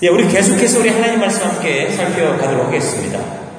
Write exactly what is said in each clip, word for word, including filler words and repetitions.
예, 우리 계속해서 우리 하나님 말씀 함께 살펴가도록 하겠습니다.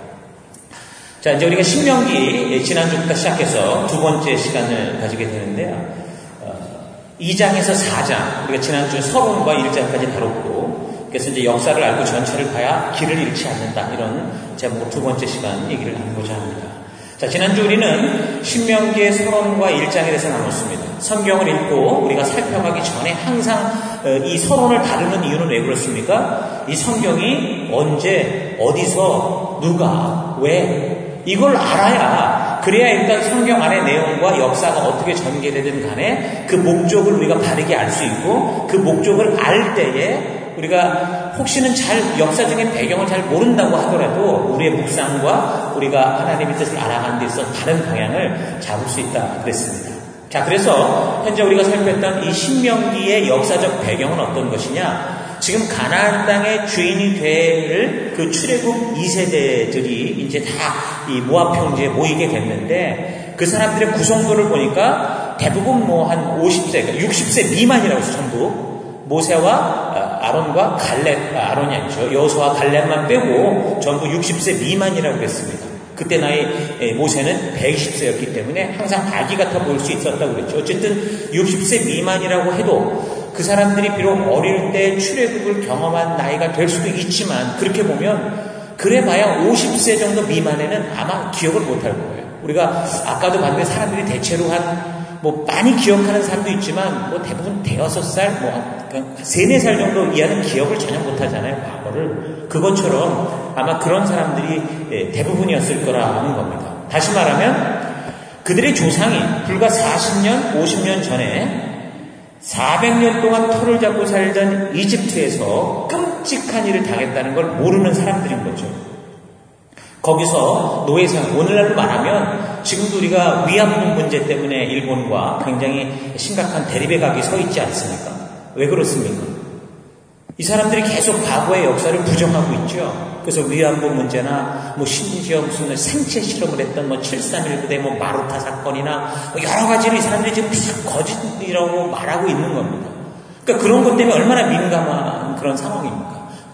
자, 이제 우리가 신명기 지난주부터 시작해서 두 번째 시간을 가지게 되는데요. 어, 이 장에서 사 장, 우리가 지난주 서론과 일 장까지 다뤘고, 그래서 이제 역사를 알고 전체를 봐야 길을 잃지 않는다. 이런 제목 두 번째 시간 얘기를 나누고자 합니다. 자, 지난주 우리는 신명기의 서론과 일 장에 대해서 나눴습니다. 성경을 읽고 우리가 살펴가기 전에 항상 이 서론을 다루는 이유는 왜 그렇습니까? 이 성경이 언제, 어디서, 누가, 왜, 이걸 알아야, 그래야 일단 성경 안의 내용과 역사가 어떻게 전개되든 간에 그 목적을 우리가 바르게 알 수 있고, 그 목적을 알 때에 우리가 혹시는 잘 역사적인 배경을 잘 모른다고 하더라도 우리의 묵상과 우리가 하나님의 뜻을 알아가는 데 있어서 다른 방향을 잡을 수 있다 그랬습니다. 자, 그래서 현재 우리가 살폈던 이 신명기의 역사적 배경은 어떤 것이냐? 지금 가나안 땅의 주인이 될 그 출애굽 이 세대들이 이제 다 이 모압 평지에 모이게 됐는데, 그 사람들의 구성도를 보니까 대부분 뭐 한 오십 세, 그러니까 육십 세 미만이라고 해서 전부 모세와 아론과 갈렙, 아론이 아니죠. 여호수아와 갈렙만 빼고 전부 육십 세 미만이라고 했습니다. 그때 나이 모세는 백이십 세였기 때문에 항상 아기 같아 보일 수 있었다고 그랬죠. 어쨌든 육십 세 미만이라고 해도 그 사람들이 비록 어릴 때 출애굽을 경험한 나이가 될 수도 있지만, 그렇게 보면 그래봐야 오십 세 정도 미만에는 아마 기억을 못할 거예요. 우리가 아까도 봤는데 사람들이 대체로 한 뭐 많이 기억하는 사람도 있지만 뭐 대부분 대여섯 살, 뭐 세네 살 정도 이하는 기억을 전혀 못하잖아요, 과거를. 그것처럼 아마 그런 사람들이 대부분이었을 거라는 겁니다. 다시 말하면 그들의 조상이 불과 사십 년, 오십 년 전에 사백 년 동안 터를 잡고 살던 이집트에서 끔찍한 일을 당했다는 걸 모르는 사람들인 거죠. 거기서 노예생, 오늘날로 말하면 지금도 우리가 위안부 문제 때문에 일본과 굉장히 심각한 대립의 서 있지 않습니까? 왜 그렇습니까? 이 사람들이 계속 과거의 역사를 부정하고 있죠. 그래서 위안부 문제나 뭐 심지어 무슨 생체 실험을 했던 뭐 칠삼일 부대 뭐 마루타 사건이나 뭐 여러 가지를 이 사람들이 지금 거짓이라고 말하고 있는 겁니다. 그러니까 그런 것 때문에 얼마나 민감한 그런 상황입니까?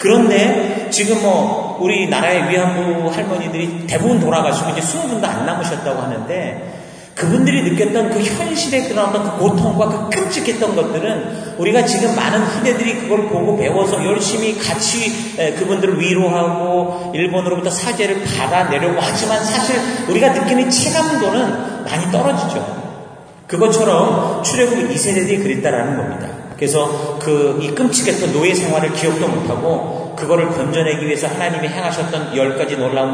그런데 지금 뭐 우리나라의 위안부 할머니들이 대부분 돌아가시고 이제 스무 분도 안 남으셨다고 하는데, 그분들이 느꼈던 그 현실의 그런 어떤 그 고통과 그 끔찍했던 것들은 우리가 지금 많은 후대들이 그걸 보고 배워서 열심히 같이 그분들을 위로하고 일본으로부터 사죄를 받아내려고 하지만 사실 우리가 느끼는 체감도는 많이 떨어지죠. 그것처럼 출애굽 이 세대들이 그랬다라는 겁니다. 그래서 그 이 끔찍했던 노예 생활을 기억도 못하고 그거를 건져내기 위해서 하나님이 행하셨던 열 가지 놀라운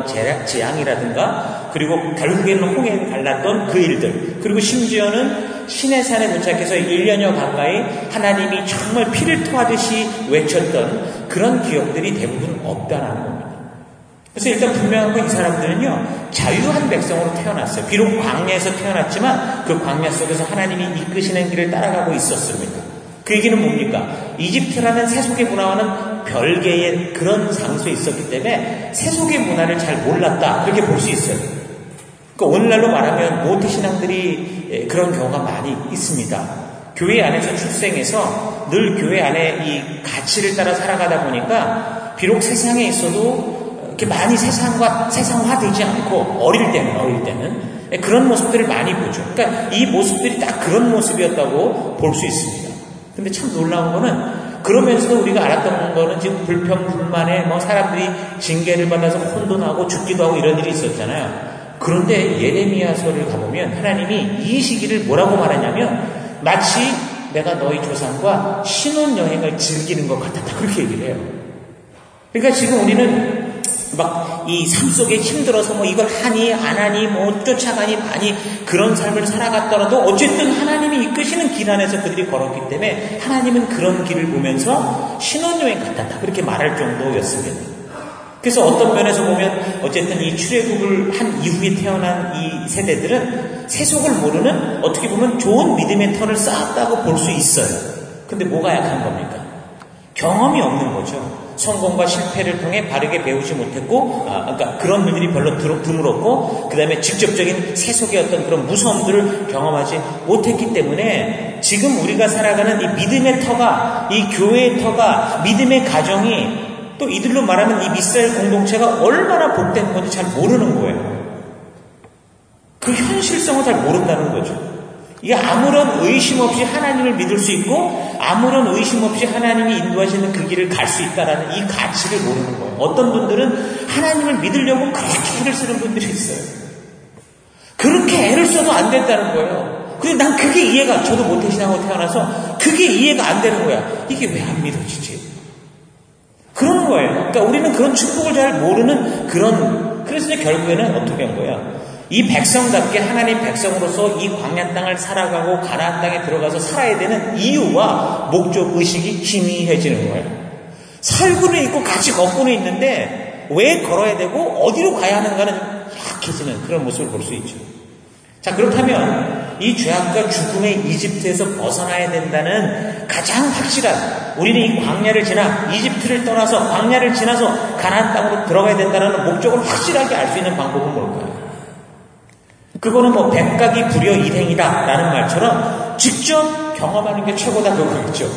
재앙이라든가, 그리고 결국에는 홍해를 갈랐던 그 일들, 그리고 심지어는 시내산에 도착해서 일 년여 가까이 하나님이 정말 피를 토하듯이 외쳤던 그런 기억들이 대부분 없다라는 겁니다. 그래서 일단 분명한 건 이 사람들은요, 자유한 백성으로 태어났어요. 비록 광야에서 태어났지만 그 광야 속에서 하나님이 이끄시는 길을 따라가고 있었습니다. 그 얘기는 뭡니까? 이집트라는 세속의 문화와는 별개의 그런 장소에 있었기 때문에 세속의 문화를 잘 몰랐다, 그렇게 볼 수 있어요. 그러니까 오늘날로 말하면 모태신앙들이 그런 경우가 많이 있습니다. 교회 안에서 출생해서 늘 교회 안에 이 가치를 따라 살아가다 보니까 비록 세상에 있어도 이렇게 많이 세상과 세상화되지 않고, 어릴 때는 어릴 때는 그런 모습들을 많이 보죠. 그러니까 이 모습들이 딱 그런 모습이었다고 볼 수 있습니다. 근데 참 놀라운 거는, 그러면서도 우리가 알았던 거는 지금 불평, 불만에 뭐 사람들이 징계를 받아서 혼돈하고 죽기도 하고 이런 일이 있었잖아요. 그런데 예레미야서를 가보면 하나님이 이 시기를 뭐라고 말하냐면, 마치 내가 너희 조상과 신혼여행을 즐기는 것 같았다, 그렇게 얘기를 해요. 그러니까 지금 우리는 막 이 삶 속에 힘들어서 뭐 이걸 하니 안 하니 뭐 쫓아가니 많이 그런 삶을 살아갔더라도 어쨌든 하나님이 이끄시는 길 안에서 그들이 걸었기 때문에 하나님은 그런 길을 보면서 신혼여행 같았다, 그렇게 말할 정도였습니다. 그래서 어떤 면에서 보면 어쨌든 이 출애굽을 한 이후에 태어난 이 세대들은 세속을 모르는, 어떻게 보면 좋은 믿음의 터를 쌓았다고 볼 수 있어요. 근데 뭐가 약한 겁니까? 경험이 없는 거죠. 성공과 실패를 통해 바르게 배우지 못했고, 아, 그러니까 그런 일들이 별로 드물었고, 그 다음에 직접적인 세속의 어떤 그런 무서움들을 경험하지 못했기 때문에 지금 우리가 살아가는 이 믿음의 터가, 이 교회의 터가, 믿음의 가정이 또 이들로 말하면 이 이스라엘 공동체가 얼마나 복된 건지 잘 모르는 거예요. 그 현실성을 잘 모른다는 거죠. 이게 아무런 의심 없이 하나님을 믿을 수 있고 아무런 의심 없이 하나님이 인도하시는 그 길을 갈 수 있다는 이 가치를 모르는 거예요. 어떤 분들은 하나님을 믿으려고 그렇게 애를 쓰는 분들이 있어요. 그렇게 애를 써도 안 된다는 거예요. 근데 난 그게 이해가, 저도 모태신앙으로 태어나서 그게 이해가 안 되는 거야. 이게 왜 안 믿어지지? 그런 거예요. 그러니까 우리는 그런 축복을 잘 모르는 그런, 그래서 이제 결국에는 어떻게 한 거야? 이 백성답게 하나님 백성으로서 이 광야 땅을 살아가고 가나안 땅에 들어가서 살아야 되는 이유와 목적 의식이 희미해지는 거예요. 살고는 있고 같이 걷고는 있는데 왜 걸어야 되고 어디로 가야 하는가는 약해지는 그런 모습을 볼 수 있죠. 자, 그렇다면 이 죄악과 죽음의 이집트에서 벗어나야 된다는 가장 확실한, 우리는 이 광야를 지나 이집트를 떠나서 광야를 지나서 가나안 땅으로 들어가야 된다는 목적을 확실하게 알 수 있는 방법은 뭘까요? 그거는 뭐 백각이 불여 일행이다 라는 말처럼 직접 경험하는 게 최고다 그거겠죠.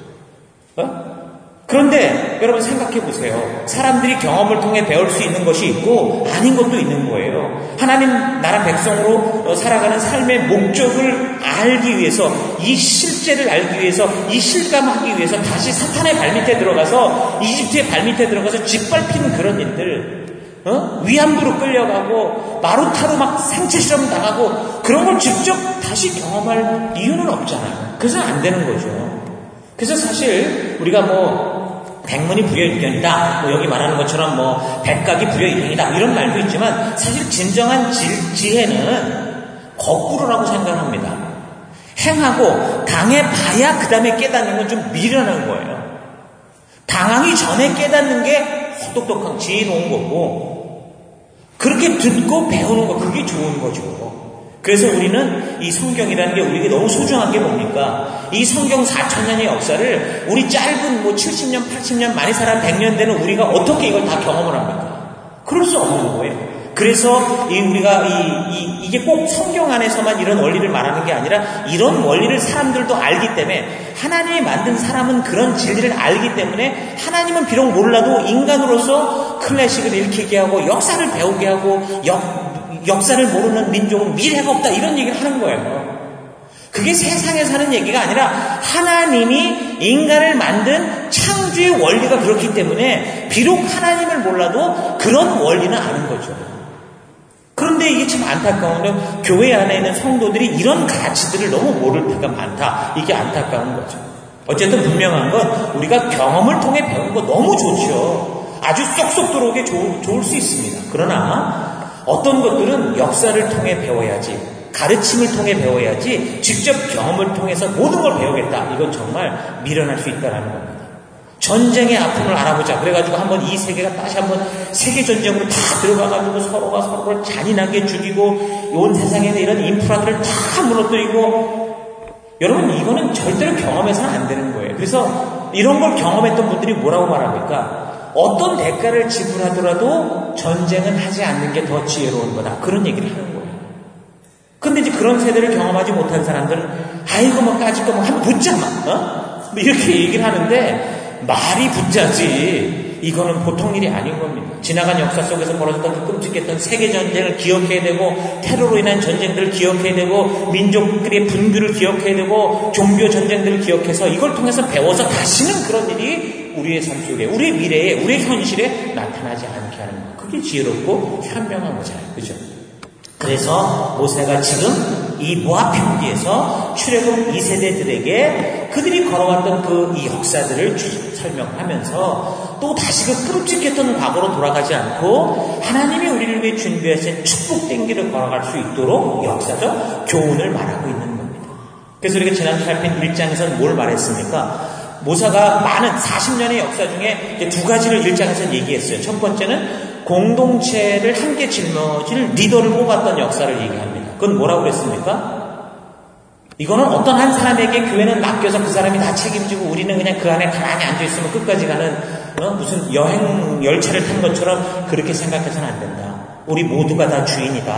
어? 그런데 여러분 생각해 보세요. 사람들이 경험을 통해 배울 수 있는 것이 있고 아닌 것도 있는 거예요. 하나님 나라 백성으로 살아가는 삶의 목적을 알기 위해서, 이 실제를 알기 위해서, 이 실감하기 위해서 다시 사탄의 발밑에 들어가서, 이집트의 발밑에 들어가서 짓밟히는 그런 일들, 어? 위안부로 끌려가고 마루타로 막 생체 실험 당하고 그런 걸 직접 다시 경험할 이유는 없잖아요. 그래서 안 되는 거죠. 그래서 사실 우리가 뭐 백문이 불여일견이다, 뭐 여기 말하는 것처럼 뭐 백각이 불여일견이다 이런 말도 있지만 사실 진정한 지, 지혜는 거꾸로라고 생각합니다. 행하고 당해봐야 그 다음에 깨닫는 건 좀 미련한 거예요. 당하기 전에 깨닫는 게 똑똑한 지혜로운 거고, 그렇게 듣고 배우는 거, 그게 좋은 거죠. 그래서 우리는 이 성경이라는 게 우리에게 너무 소중한 게 뭡니까? 이 성경 사천 년의 역사를 우리 짧은 뭐 칠십 년, 팔십 년, 많이 살아 백 년 되는 우리가 어떻게 이걸 다 경험을 합니까? 그럴 수 없는 거예요. 그래서 이 우리가 이, 이, 이게 꼭 성경 안에서만 이런 원리를 말하는 게 아니라 이런 원리를 사람들도 알기 때문에, 하나님이 만든 사람은 그런 진리를 알기 때문에 하나님은 비록 몰라도 인간으로서 클래식을 읽히게 하고 역사를 배우게 하고 역, 역사를 모르는 민족은 미래가 없다 이런 얘기를 하는 거예요. 그게 세상에 사는 얘기가 아니라 하나님이 인간을 만든 창조의 원리가 그렇기 때문에 비록 하나님을 몰라도 그런 원리는 아는 거죠. 그런데 이게 참 안타까운 건 교회 안에 있는 성도들이 이런 가치들을 너무 모를 때가 많다. 이게 안타까운 거죠. 어쨌든 분명한 건 우리가 경험을 통해 배우는 거 너무 좋죠. 아주 쏙쏙 들어오게 좋, 좋을 수 있습니다. 그러나 어떤 것들은 역사를 통해 배워야지, 가르침을 통해 배워야지, 직접 경험을 통해서 모든 걸 배우겠다. 이건 정말 미련할 수 있다는 겁니다. 전쟁의 아픔을 알아보자. 그래가지고 한번 이 세계가 다시 한번 세계전쟁으로 다 들어가가지고 서로가 서로를 잔인하게 죽이고 온 세상에 있는 이런 인프라들을 다 무너뜨리고, 여러분 이거는 절대로 경험해서는 안 되는 거예요. 그래서 이런 걸 경험했던 분들이 뭐라고 말합니까? 어떤 대가를 지불하더라도 전쟁은 하지 않는 게 더 지혜로운 거다. 그런 얘기를 하는 거예요. 근데 이제 그런 세대를 경험하지 못한 사람들은 아이고 뭐 까짓 거 뭐 한번 붙자 막 어? 뭐 이렇게 얘기를 하는데, 말이 붙자지 이거는 보통 일이 아닌 겁니다. 지나간 역사 속에서 벌어졌던 그 끔찍했던 세계전쟁을 기억해야 되고, 테러로 인한 전쟁들을 기억해야 되고, 민족들의 분규를 기억해야 되고, 종교 전쟁들을 기억해서 이걸 통해서 배워서 다시는 그런 일이 우리의 삶 속에, 우리의 미래에, 우리의 현실에 나타나지 않게 하는 것, 그게 지혜롭고 현명한 거잖아요. 그죠? 그래서 모세가 지금 이 모압 평지에서 출애굽 이 세대들에게 그들이 걸어왔던 그 이 역사들을 설명하면서 또 다시 그 끔찍했던 과거로 돌아가지 않고 하나님이 우리를 위해 준비하신 축복된 길을 걸어갈 수 있도록 역사적 교훈을 말하고 있는 겁니다. 그래서 우리가 지난 살핀 일 장에서는 뭘 말했습니까? 모세가 많은 사십 년의 역사 중에 두 가지를 일 장에서는 얘기했어요. 첫 번째는 공동체를 함께 짊어질 리더를 뽑았던 역사를 얘기합니다. 그건 뭐라고 그랬습니까? 이거는 어떤 한 사람에게 교회는 맡겨서 그 사람이 다 책임지고 우리는 그냥 그 안에 가만히 앉아있으면 끝까지 가는 어? 무슨 여행 열차를 탄 것처럼 그렇게 생각해서는 안 된다. 우리 모두가 다 주인이다.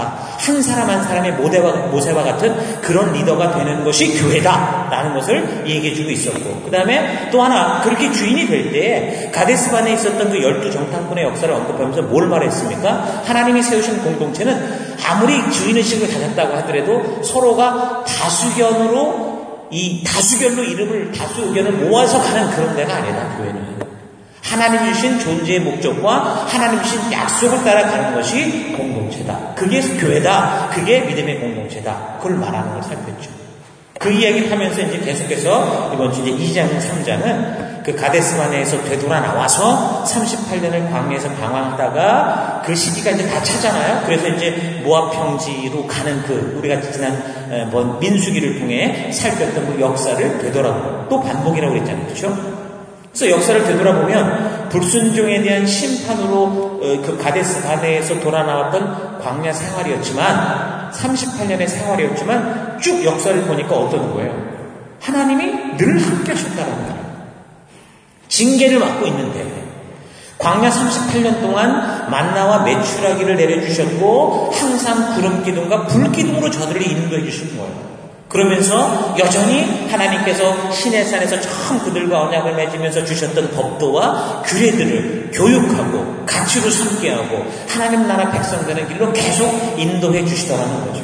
한 사람 한 사람의 모세와, 모세와 같은 그런 리더가 되는 것이 교회다라는 것을 얘기해주고 있었고, 그 다음에 또 하나, 그렇게 주인이 될 때 가데스반에 있었던 그 열두 정탐꾼의 역사를 언급하면서 뭘 말했습니까? 하나님이 세우신 공동체는 아무리 주인의식을 가졌다고 하더라도 서로가 다수견으로, 이 다수결로 이름을, 다수 의견을 모아서 가는 그런 데가 아니다, 교회는. 하나님 주신 존재의 목적과 하나님 주신 약속을 따라가는 것이 공동체다. 그게 교회다. 그게 믿음의 공동체다. 그걸 말하는 걸 살폈죠. 그 이야기를 하면서 이제 계속해서 이번 주 이제 이 장, 삼 장은 그 가데스바네에서 되돌아 나와서 삼십팔 년을 광야에서 방황하다가 그 시기가 이제 다 차잖아요. 그래서 이제 모압 평지로 가는 그 우리가 지난 뭐 민수기를 통해 살폈던 그 역사를 되돌아보고 또 반복이라고 그랬잖아요. 그렇죠? 그래서 역사를 되돌아보면 불순종에 대한 심판으로 그 가데스 바네에서 돌아 나왔던 광야 생활이었지만, 삼십팔 년의 생활이었지만 쭉 역사를 보니까 어떤 거예요? 하나님이 늘 함께 하셨다는 거예요. 징계를 맡고 있는데 광야 삼십팔 년 동안 만나와 메추라기를 내려주셨고 항상 구름 기둥과 불 기둥으로 저들을 인도해 주신 거예요. 그러면서 여전히 하나님께서 시내산에서 처음 그들과 언약을 맺으면서 주셨던 법도와 규례들을 교육하고 가치로 삼게 하고 하나님 나라 백성 되는 길로 계속 인도해 주시더라는 거죠.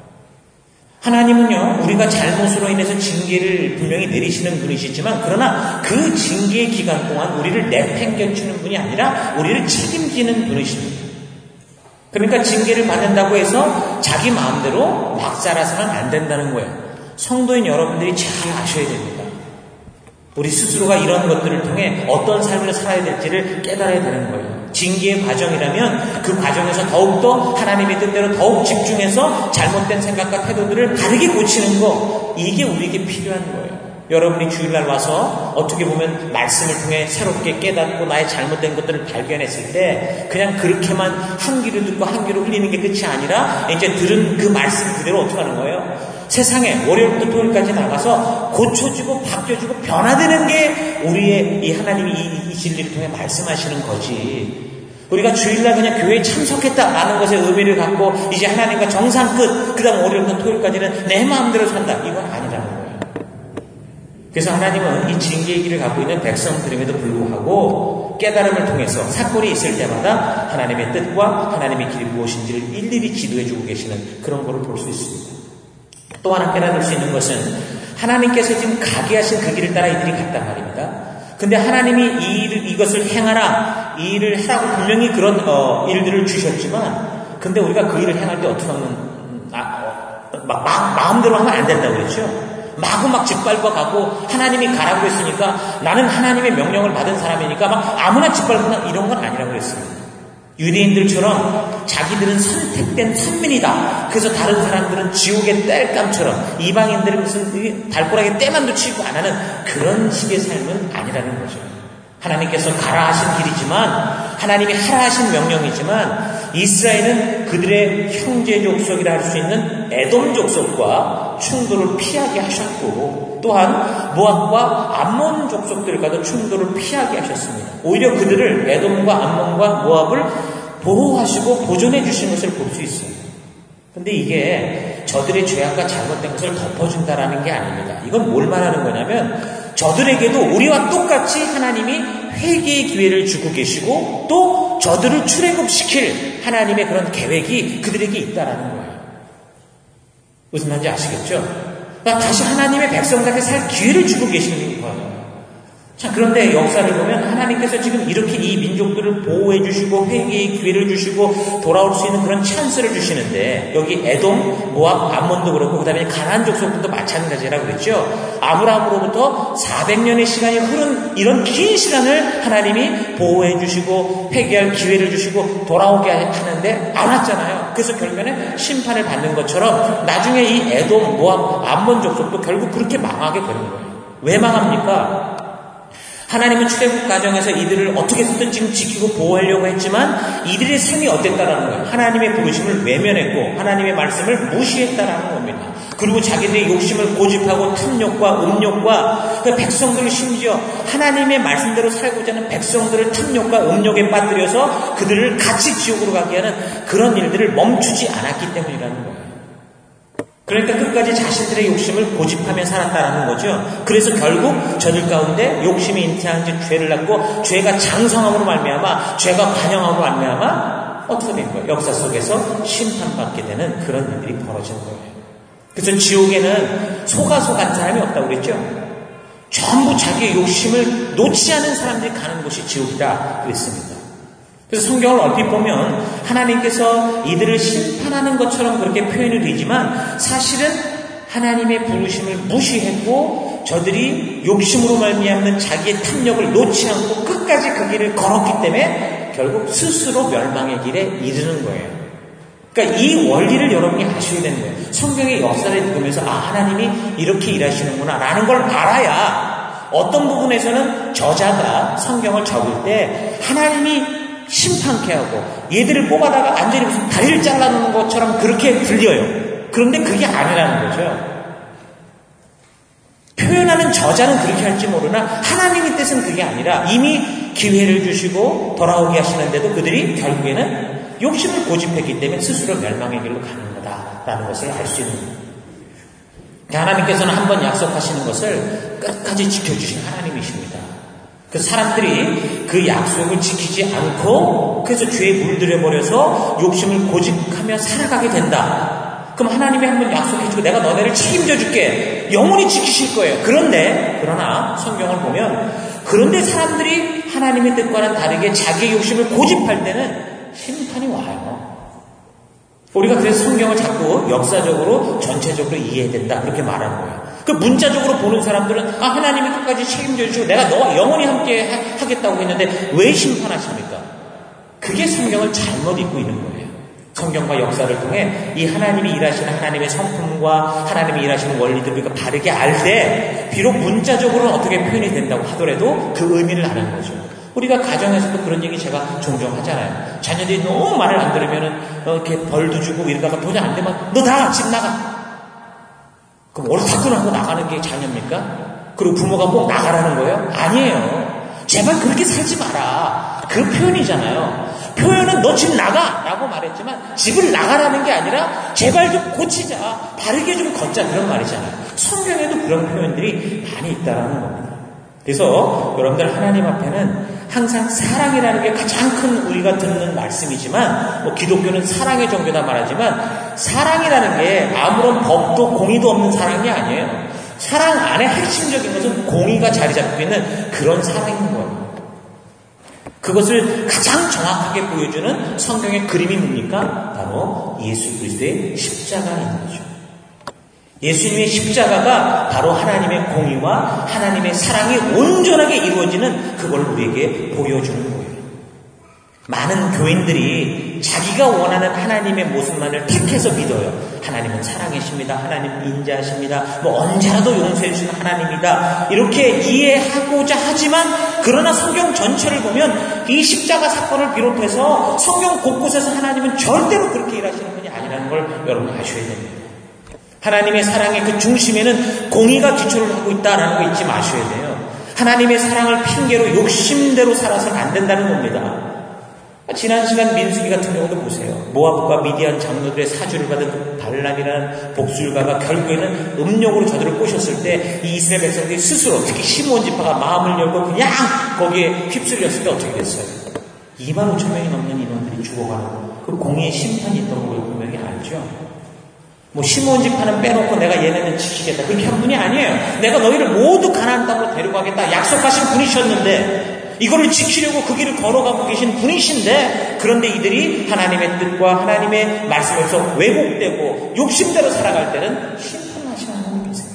하나님은요, 우리가 잘못으로 인해서 징계를 분명히 내리시는 분이시지만, 그러나 그 징계의 기간 동안 우리를 내팽겨치는 분이 아니라 우리를 책임지는 분이십니다. 그러니까 징계를 받는다고 해서 자기 마음대로 막 살아서는 안 된다는 거예요. 성도인 여러분들이 잘 아셔야 됩니다. 우리 스스로가 이런 것들을 통해 어떤 삶을 살아야 될지를 깨달아야 되는 거예요. 징계의 과정이라면 그 과정에서 더욱더 하나님의 뜻대로 더욱 집중해서 잘못된 생각과 태도들을 바르게 고치는 거, 이게 우리에게 필요한 거예요. 여러분이 주일날 와서 어떻게 보면 말씀을 통해 새롭게 깨닫고 나의 잘못된 것들을 발견했을 때 그냥 그렇게만 한 귀로 듣고 한 귀로 흘리는 게 끝이 아니라 이제 들은 그 말씀 그대로 어떻게 하는 거예요? 세상에 월요일부터 토요일까지 나가서 고쳐주고 바뀌어주고 변화되는 게 우리의 이 하나님이 이, 이 진리를 통해 말씀하시는 거지. 우리가 주일날 그냥 교회에 참석했다라는 것에 의미를 갖고 이제 하나님과 정상 끝, 그 다음 월요일부터 토요일까지는 내 마음대로 산다, 이건 아니라는 거예요. 그래서 하나님은 이 징계의 길을 갖고 있는 백성들임에도 불구하고 깨달음을 통해서 사건이 있을 때마다 하나님의 뜻과 하나님의 길이 무엇인지를 일일이 지도해주고 계시는 그런 것을 볼 수 있습니다. 또 하나 깨달을 수 있는 것은 하나님께서 지금 가게 하신 그 길을 따라 이들이 갔단 말입니다. 근데 하나님이 이 일을, 이것을 행하라, 이 일을 하라고 분명히 그런 어, 일들을 주셨지만, 근데 우리가 그 일을 행할 때 어떻게 하면 아, 어, 막, 막 마음대로 하면 안 된다고 그랬죠. 마구 막 짓밟아 가고 하나님이 가라고 했으니까 나는 하나님의 명령을 받은 사람이니까 막 아무나 짓밟거나 이런 건 아니라고 그랬습니다. 유대인들처럼 자기들은 선택된 선민이다. 그래서 다른 사람들은 지옥의 땔감처럼 이방인들은 무슨 발가락에 때만 놓치고 안 하는 그런 식의 삶은 아니라는 거죠. 하나님께서 가라 하신 길이지만, 하나님이 하라 하신 명령이지만, 이스라엘은 그들의 형제 족속이라 할 수 있는 에돔 족속과 충돌을 피하게 하셨고, 또한 모압과 암몬 족속들과도 충돌을 피하게 하셨습니다. 오히려 그들을 에돔과 암몬과 모압을 보호하시고 보존해 주신 것을 볼 수 있어요. 근데 이게 저들의 죄악과 잘못된 것을 덮어준다라는 게 아닙니다. 이건 뭘 말하는 거냐면, 저들에게도 우리와 똑같이 하나님이 회개의 기회를 주고 계시고 또 저들을 출애굽시킬 하나님의 그런 계획이 그들에게 있다라는 거예요. 무슨 말인지 아시겠죠? 그러니까 다시 하나님의 백성들에게 살 기회를 주고 계시는 거예요. 자, 그런데 역사를 보면 하나님께서 지금 이렇게 이 민족들을 보호해 주시고 회개의 기회를 주시고 돌아올 수 있는 그런 찬스를 주시는데, 여기 에돔, 모압, 암몬도 그렇고 그 다음에 가나안 족속들도 마찬가지라고 그랬죠. 아브라함으로부터 사백 년의 시간이 흐른 이런 긴 시간을 하나님이 보호해 주시고 회개할 기회를 주시고 돌아오게 하는데 안 왔잖아요. 그래서 결국에는 심판을 받는 것처럼 나중에 이 에돔, 모압, 암몬 족속도 결국 그렇게 망하게 되는 거예요. 왜 망합니까? 하나님은 출애굽 과정에서 이들을 어떻게 해서든 지금 지키고 보호하려고 했지만 이들의 삶이 어땠다라는 거예요. 하나님의 부르심을 외면했고 하나님의 말씀을 무시했다라는 겁니다. 그리고 자기들의 욕심을 고집하고 탐욕과 음욕과 그 백성들을 심지어 하나님의 말씀대로 살고자 하는 백성들을 탐욕과 음욕에 빠뜨려서 그들을 같이 지옥으로 가게 하는 그런 일들을 멈추지 않았기 때문이라는 거예요. 그러니까 끝까지 자신들의 욕심을 고집하며 살았다라는 거죠. 그래서 결국 저들 가운데 욕심이 잉태한 지 죄를 낳고 죄가 장성함으로 말미암아 죄가 관영함으로 말미암아 어떻게 된 거예요? 역사 속에서 심판받게 되는 그런 일들이 벌어진 거예요. 그래서 지옥에는 속아속한 사람이 없다고 그랬죠. 전부 자기의 욕심을 놓지 않은 사람들이 가는 곳이 지옥이다 그랬습니다. 그래서 성경을 얼핏 보면 하나님께서 이들을 심판하는 것처럼 그렇게 표현이 되지만 사실은 하나님의 부르심을 무시했고 저들이 욕심으로 말미암는 자기의 탐욕을 놓지 않고 끝까지 그 길을 걸었기 때문에 결국 스스로 멸망의 길에 이르는 거예요. 그러니까 이 원리를 여러분이 아셔야 되는 거예요. 성경의 역사를 읽으면서 아 하나님이 이렇게 일하시는구나 라는 걸 알아야 어떤 부분에서는 저자가 성경을 적을 때 하나님이 심판케 하고 얘들을 뽑아다가 완전히 무슨 다리를 잘라놓는 것처럼 그렇게 들려요. 그런데 그게 아니라는 거죠. 표현하는 저자는 그렇게 할지 모르나 하나님의 뜻은 그게 아니라 이미 기회를 주시고 돌아오게 하시는데도 그들이 결국에는 욕심을 고집했기 때문에 스스로 멸망의 길로 가는 거다라는 것을 알 수 있는 거예요. 하나님께서는 한번 약속하시는 것을 끝까지 지켜주신 하나님이십니다. 그 사람들이 그 약속을 지키지 않고 그래서 죄에 물들여버려서 욕심을 고집하며 살아가게 된다. 그럼 하나님이 한번 약속해주고 내가 너네를 책임져줄게. 영원히 지키실 거예요. 그런데 그러나 성경을 보면 그런데 사람들이 하나님의 뜻과는 다르게 자기의 욕심을 고집할 때는 심판이 와요. 우리가 그래서 성경을 자꾸 역사적으로 전체적으로 이해해야 된다 그렇게 말하는 거예요. 그 문자적으로 보는 사람들은 아 하나님이 끝까지 책임져 주시고 내가 너와 영원히 함께 하, 하겠다고 했는데 왜 심판하십니까? 그게 성경을 잘못 읽고 있는 거예요. 성경과 역사를 통해 이 하나님이 일하시는 하나님의 성품과 하나님이 일하시는 원리들을 우리가 바르게 알 때 비록 문자적으로는 어떻게 표현이 된다고 하더라도 그 의미를 아는 거죠. 우리가 가정에서도 그런 얘기 제가 종종 하잖아요. 자녀들이 너무 말을 안 들으면은 이렇게 벌도 주고 이러다가 도저히 안 되면 너 나가 집 나가. 그럼 옳다구나 나가는 게 자녀입니까? 그리고 부모가 꼭 나가라는 거예요? 아니에요. 제발 그렇게 살지 마라. 그 표현이잖아요. 표현은 너 집 나가 라고 말했지만 집을 나가라는 게 아니라 제발 좀 고치자. 바르게 좀 걷자 그런 말이잖아요. 성경에도 그런 표현들이 많이 있다라는 겁니다. 그래서 여러분들 하나님 앞에는 항상 사랑이라는 게 가장 큰 우리가 듣는 말씀이지만 뭐 기독교는 사랑의 종교다 말하지만 사랑이라는 게 아무런 법도 공의도 없는 사랑이 아니에요. 사랑 안에 핵심적인 것은 공의가 자리 잡고 있는 그런 사랑인 거예요. 그것을 가장 정확하게 보여주는 성경의 그림이 뭡니까? 바로 예수 그리스도의 십자가인 거죠. 예수님의 십자가가 바로 하나님의 공의와 하나님의 사랑이 온전하게 이루어지는 그걸 우리에게 보여주는 거예요. 많은 교인들이 자기가 원하는 하나님의 모습만을 택해서 믿어요. 하나님은 사랑이십니다. 하나님은 인자하십니다. 뭐 언제라도 용서해 주시는 하나님이다. 이렇게 이해하고자 하지만 그러나 성경 전체를 보면 이 십자가 사건을 비롯해서 성경 곳곳에서 하나님은 절대로 그렇게 일하시는 분이 아니라는 걸 여러분 아셔야 됩니다. 하나님의 사랑의 그 중심에는 공의가 기초를 하고 있다라는 거 잊지 마셔야 돼요. 하나님의 사랑을 핑계로 욕심대로 살아서는 안 된다는 겁니다. 지난 시간 민수기 같은 경우도 보세요. 모압과 미디안 장로들의 사주를 받은 그 발람이라는 복술가가 결국에는 음욕으로 저들을 꼬셨을 때 이 이스라엘 백성들이 스스로 특히 시므온 지파가 마음을 열고 그냥 거기에 휩쓸렸을 때 어떻게 됐어요? 이만 오천 명이 넘는 인원들이 죽어가는 그 공의의 심판이 있던 걸 분명히 알죠. 뭐 시므온 지파는 빼놓고 내가 얘네는 지키겠다 그렇게 한 분이 아니에요. 내가 너희를 모두 가나안 땅으로 데려가겠다 약속하신 분이셨는데 이거를 지키려고 그 길을 걸어가고 계신 분이신데 그런데 이들이 하나님의 뜻과 하나님의 말씀에서 왜곡되고 욕심대로 살아갈 때는 심판하시는 하나님이세요.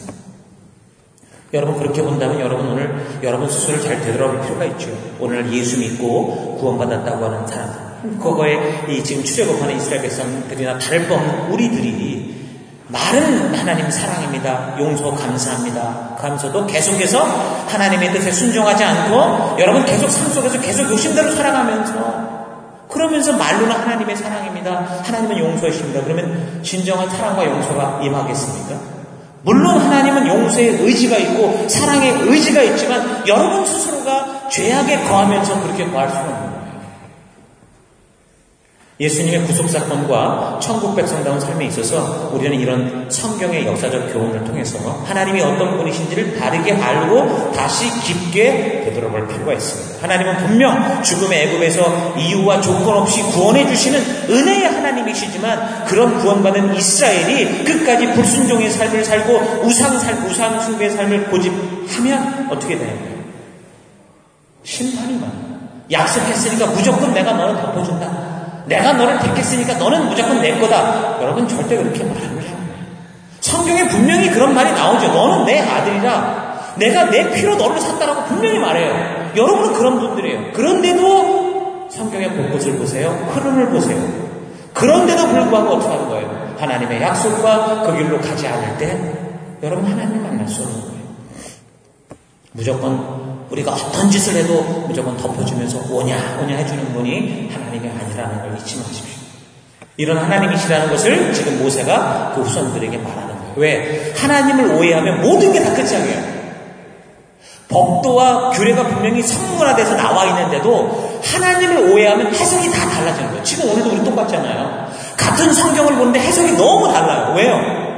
여러분 그렇게 본다면 여러분 오늘 여러분 스스로를 잘 되돌아볼 필요가 있죠. 오늘 예수 믿고 구원받았다고 하는 사람들 그거에 이 지금 출애굽하는 이스라엘 백성들이나 다를 바 없는 우리들이 말은 하나님 사랑입니다. 용서 감사합니다. 하면서도 계속해서 하나님의 뜻에 순종하지 않고 여러분 계속 삶 속에서 계속 욕심대로 살아가면서 그러면서 말로는 하나님의 사랑입니다. 하나님은 용서하십니다. 그러면 진정한 사랑과 용서가 임하겠습니까? 물론 하나님은 용서의 의지가 있고 사랑의 의지가 있지만 여러분 스스로가 죄악에 거하면서 그렇게 거할 수는 없는 거예요. 예수님의 구속사건과 천국 백성다운 삶에 있어서 우리는 이런 성경의 역사적 교훈을 통해서 하나님이 어떤 분이신지를 바르게 알고 다시 깊게 되돌아볼 필요가 있습니다. 하나님은 분명 죽음의 애굽에서 이유와 조건 없이 구원해 주시는 은혜의 하나님이시지만 그런 구원받은 이스라엘이 끝까지 불순종의 삶을 살고 우상 살 우상 숭배의 삶을 고집하면 어떻게 되는 거예요? 심판이 많아요. 약속했으니까 무조건 내가 너를 덮어준다. 내가 너를 택했으니까 너는 무조건 내 거다. 여러분 절대 그렇게 말하면 안 돼요. 성경에 분명히 그런 말이 나오죠. 너는 내 아들이라 내가 내 피로 너를 샀다라고 분명히 말해요. 여러분은 그런 분들이에요. 그런데도 성경의 곳곳을 보세요. 흐름을 보세요. 그런데도 불구하고 어떻게 하는 거예요? 하나님의 약속과 그 길로 가지 않을 때 여러분 하나님 만날 수 없는 거예요. 무조건 우리가 어떤 짓을 해도 무조건 덮어주면서 오냐 오냐 해주는 분이 하나님이 아니라는 걸 잊지 마십시오. 이런 하나님이시라는 것을 지금 모세가 그 후손들에게 말하는 거예요. 왜? 하나님을 오해하면 모든 게 다 끝장이에요. 법도와 규례가 분명히 성문화돼서 나와 있는데도 하나님을 오해하면 해석이 다 달라지는 거예요. 지금 오늘도 우리 똑같잖아요. 같은 성경을 보는데 해석이 너무 달라요. 왜요?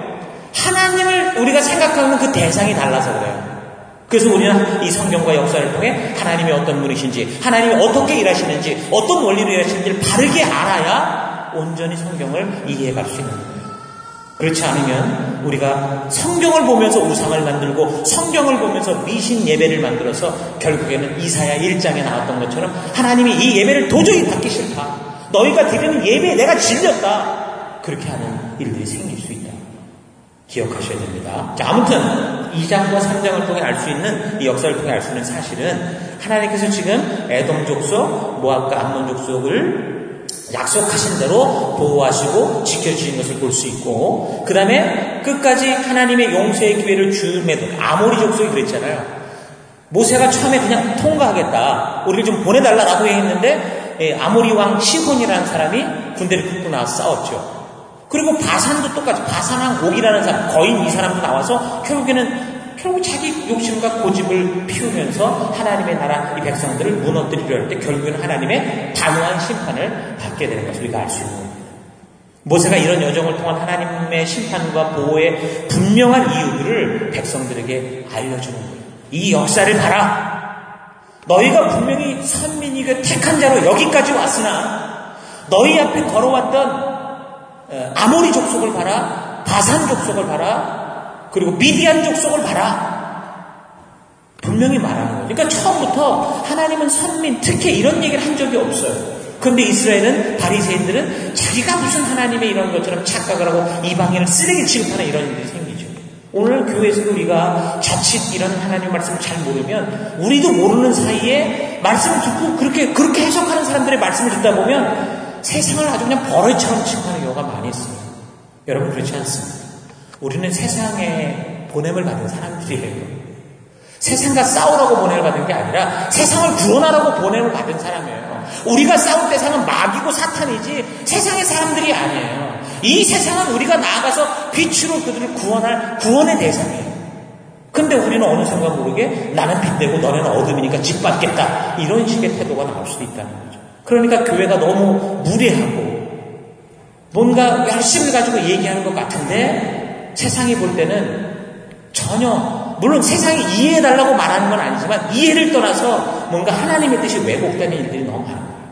하나님을 우리가 생각하는 그 대상이 달라서 그래요. 그래서 우리는 이 성경과 역사를 통해 하나님이 어떤 분이신지, 하나님이 어떻게 일하시는지, 어떤 원리로 일하시는지를 바르게 알아야 온전히 성경을 이해해갈 수 있는 거예요. 그렇지 않으면 우리가 성경을 보면서 우상을 만들고 성경을 보면서 미신 예배를 만들어서 결국에는 이사야 일 장에 나왔던 것처럼 하나님이 이 예배를 도저히 받기 싫다. 너희가 드리는 예배에 내가 질렸다. 그렇게 하는 일들이 생길 수 있다. 기억하셔야 됩니다. 자, 아무튼 이 장과 삼 장을 통해 알 수 있는, 이 역사를 통해 알 수 있는 사실은 하나님께서 지금 에돔 족속, 모압과 암몬 족속을 약속하신 대로 보호하시고 지켜주신 것을 볼 수 있고, 그 다음에 끝까지 하나님의 용서의 기회를 줌에도, 아모리 족속이 그랬잖아요. 모세가 처음에 그냥 통과하겠다, 우리를 좀 보내달라라고 했는데 아모리 왕 시혼이라는 사람이 군대를 끌고 나와서 싸웠죠. 그리고 바산도 똑같이, 바산왕 옥이라는 사람, 거인 이 사람도 나와서 결국에는 결국 자기 욕심과 고집을 피우면서 하나님의 나라 이 백성들을 무너뜨리려 할 때 결국에는 하나님의 단호한 심판을 받게 되는 것을 우리가 알 수 있는 겁니다. 모세가 이런 여정을 통한 하나님의 심판과 보호의 분명한 이유들을 백성들에게 알려주는 거예요. 이 역사를 봐라. 너희가 분명히 선민이고 택한 자로 여기까지 왔으나 너희 앞에 걸어왔던 아모리 족속을 봐라, 바산 족속을 봐라, 그리고 미디안 족속을 봐라. 분명히 말하는 거예요. 그러니까 처음부터 하나님은 선민, 특히 이런 얘기를 한 적이 없어요. 그런데 이스라엘은, 바리새인들은 자기가 무슨 하나님의 이런 것처럼 착각을 하고 이방인을 쓰레기 취급하는 이런 일이 생기죠. 오늘 교회에서도 우리가 자칫 이런 하나님 말씀을 잘 모르면 우리도 모르는 사이에 말씀을 듣고 그렇게 그렇게 해석하는 사람들의 말씀을 듣다 보면 세상을 아주 그냥 버릇처럼 취급하는 경우가 많이 있습니다. 여러분 그렇지 않습니다. 우리는 세상에 보냄을 받은 사람들이에요. 세상과 싸우라고 보냄을 받은 게 아니라 세상을 구원하라고 보냄을 받은 사람이에요. 우리가 싸울 대상은 마귀고 사탄이지 세상의 사람들이 아니에요. 이 세상은 우리가 나아가서 빛으로 그들을 구원할 구원의 대상이에요. 근데 우리는 어느 순간 모르게 나는 빛되고 너네는 어둠이니까 짓밟겠다. 이런 식의 태도가 나올 수도 있다는 거죠. 그러니까 교회가 너무 무례하고 뭔가 열심을 가지고 얘기하는 것 같은데 세상이 볼 때는 전혀, 물론 세상이 이해해달라고 말하는 건 아니지만 이해를 떠나서 뭔가 하나님의 뜻이 왜곡되는 일들이 너무 많은 거예요.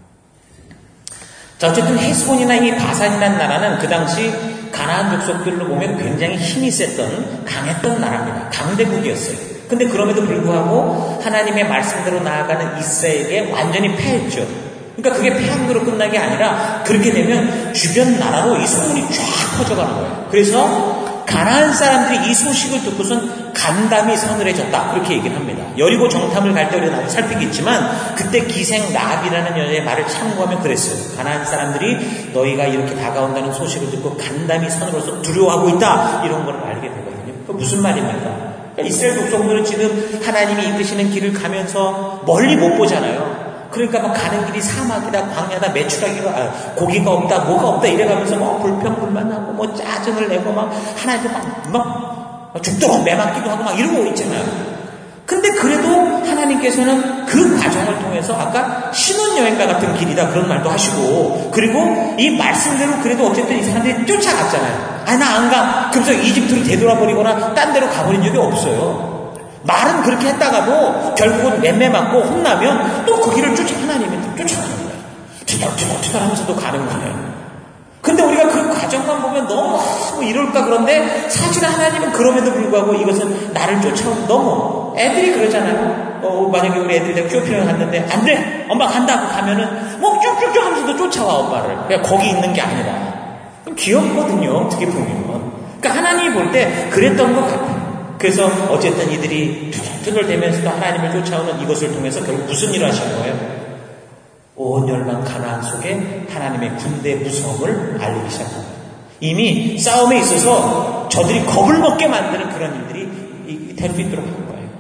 자, 어쨌든 헤스본이나 이 바산이라는 나라는 그 당시 가나안 족속들로 보면 굉장히 힘이 셌던, 강했던 나라입니다. 강대국이었어요. 근데 그럼에도 불구하고 하나님의 말씀대로 나아가는 이스라엘에게 완전히 패했죠. 그러니까 그게 패함으로 끝난 게 아니라 그렇게 되면 주변 나라로 이 소문이 쫙 퍼져가는 거예요. 그래서 가나안 사람들이 이 소식을 듣고선 간담이 서늘해졌다. 그렇게 얘기를 합니다. 여리고 정탐을 갈 때 우리가 나도 살피겠지만 그때 기생 라합이라는 여자의 말을 참고하면 그랬어요. 가나안 사람들이 너희가 이렇게 다가온다는 소식을 듣고 간담이 서늘해서 두려워하고 있다. 이런 걸 알게 되거든요. 그 무슨 말입니까? 이스라엘 족속들은 지금 하나님이 이끄시는 길을 가면서 멀리 못 보잖아요. 그러니까 막 가는 길이 사막이다, 광야다, 메추라기가, 아, 고기가 없다, 뭐가 없다 이래가면서 뭐 불평불만하고 뭐 짜증을 내고 막 하나님께 막, 막 죽도록 매맞기도 하고 막 이러고 있잖아요. 근데 그래도 하나님께서는 그 과정을 통해서 아까 신혼여행과 같은 길이다 그런 말도 하시고, 그리고 이 말씀대로 그래도 어쨌든 이 사람들이 쫓아갔잖아요. 아니 나 안 가. 그래서 이집트로 되돌아버리거나 딴 데로 가버린 적이 없어요. 말은 그렇게 했다가도 결국은 맴매 맞고 혼나면 또 그 길을 쫓아 하나님이 또 쫓아가는 거예요. 투덜투덜투덜 하면서도 가는 거예요. 근데 우리가 그 과정만 보면 너무 뭐 이럴까 그런데 사실 하나님은 그럼에도 불구하고 이것은 나를 쫓아오는, 너무 애들이 그러잖아요. 어, 만약에 우리 애들이 내가 쇼핑을 갔는데 안 돼! 엄마 간다고 가면은 뭐 쭉쭉쭉 하면서도 쫓아와 오빠를. 그냥 거기 있는 게 아니라. 귀엽거든요. 어떻게 보면. 그러니까 하나님이 볼 때 그랬던 것 같아요. 그래서 어쨌든 이들이 투덜투덜대면서도 하나님을 쫓아오는 이것을 통해서 결국 무슨 일을 하신 거예요? 온 열방 가나안 속에 하나님의 군대 무서움을 알리기 시작합니다. 이미 싸움에 있어서 저들이 겁을 먹게 만드는 그런 일들이 될 수 있도록 한 거예요.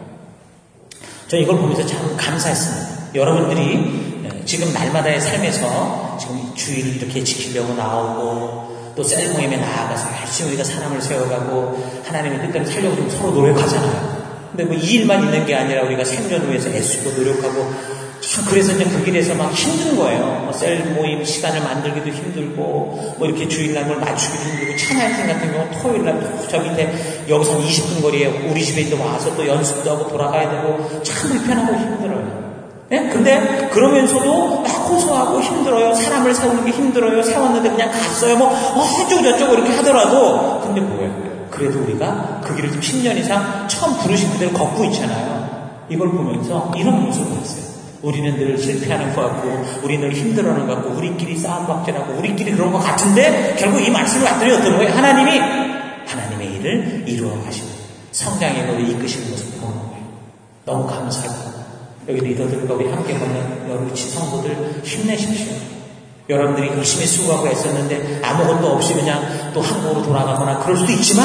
저는 이걸 보면서 참 감사했습니다. 여러분들이 지금 날마다의 삶에서 지금 주의를 이렇게 지키려고 나오고 또 셀 모임에 나아가서 열심히 우리가 사람을 세워가고 하나님의 뜻대로 살려고 좀 서로 노력하잖아요. 근데 뭐 이 일만 있는 게 아니라 우리가 생존을 위해서 애쓰고 노력하고, 그래서 이제 그 길에서 막 힘든 거예요. 뭐 셀 모임 시간을 만들기도 힘들고, 뭐 이렇게 주일날 맞추기도 힘들고, 찬양팀 같은 경우는 토요일날 또 저 밑에 여기서 한 이십 분 거리에 우리 집에 또 와서 또 연습도 하고 돌아가야 되고, 참 불편하고 힘들어요. 네? 근데 그러면서도 막 고소하고 힘들어요. 사람을 세우는 게 힘들어요. 세웠는데 그냥 갔어요. 뭐 어쩌고 저쩌고 이렇게 하더라도, 근데 뭐예요? 그래도 우리가 그 길을 지금 십 년 이상 처음 부르신 그대로 걷고 있잖아요. 이걸 보면서 이런 모습을 봤어요. 우리는 늘 실패하는 것 같고, 우리는 늘 힘들어하는 것 같고, 우리끼리 싸움박질하고, 우리끼리 그런 것 같은데, 결국 이 말씀을 왔더니 어떤 거예요? 하나님이 하나님의 일을 이루어 가시고 성장의 거를 이끄시는 모습을 보는 거예요. 너무 감사합니다. 여기 리더들과 우리 함께 보는 여러분 지성도들 힘내십시오. 여러분들이 열심히 수고하고 애썼는데 아무것도 없이 그냥 또 한국으로 돌아가거나 그럴 수도 있지만,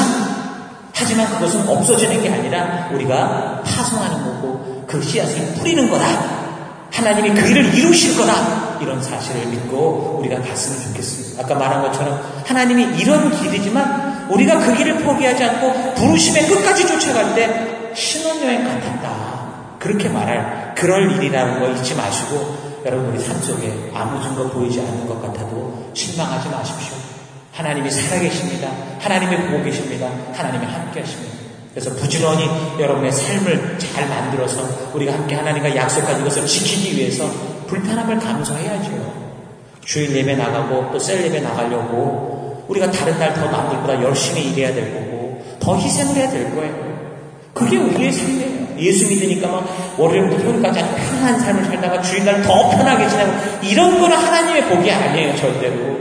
하지만 그것은 없어지는 게 아니라 우리가 파송하는 거고 그 씨앗을 뿌리는 거다. 하나님이 그 일을 이루실 거다. 이런 사실을 믿고 우리가 갔으면 좋겠습니다. 아까 말한 것처럼 하나님이 이런 길이지만 우리가 그 길을 포기하지 않고 부르심의 끝까지 쫓아갈 때 신혼여행 같았다. 그렇게 말할 그럴 일이라는 거 잊지 마시고, 여러분 우리 삶 속에 아무 증거 보이지 않는 것 같아도 실망하지 마십시오. 하나님이 살아계십니다. 하나님이 보고 계십니다. 하나님이 함께 하십니다. 그래서 부지런히 여러분의 삶을 잘 만들어서 우리가 함께 하나님과 약속한 이것을 지키기 위해서 불편함을 감수해야죠. 주일 예배 나가고 또 셀 예배 나가려고 우리가 다른 날 더 남들보다 열심히 일해야 될 거고 더 희생을 해야 될 거예요. 그게 우리의 삶이에요. 예수 믿으니까 막 월요일부터 토요일까지 아주 편안한 삶을 살다가 주일날 더 편하게 지내고, 이런 거는 하나님의 복이 아니에요. 절대로.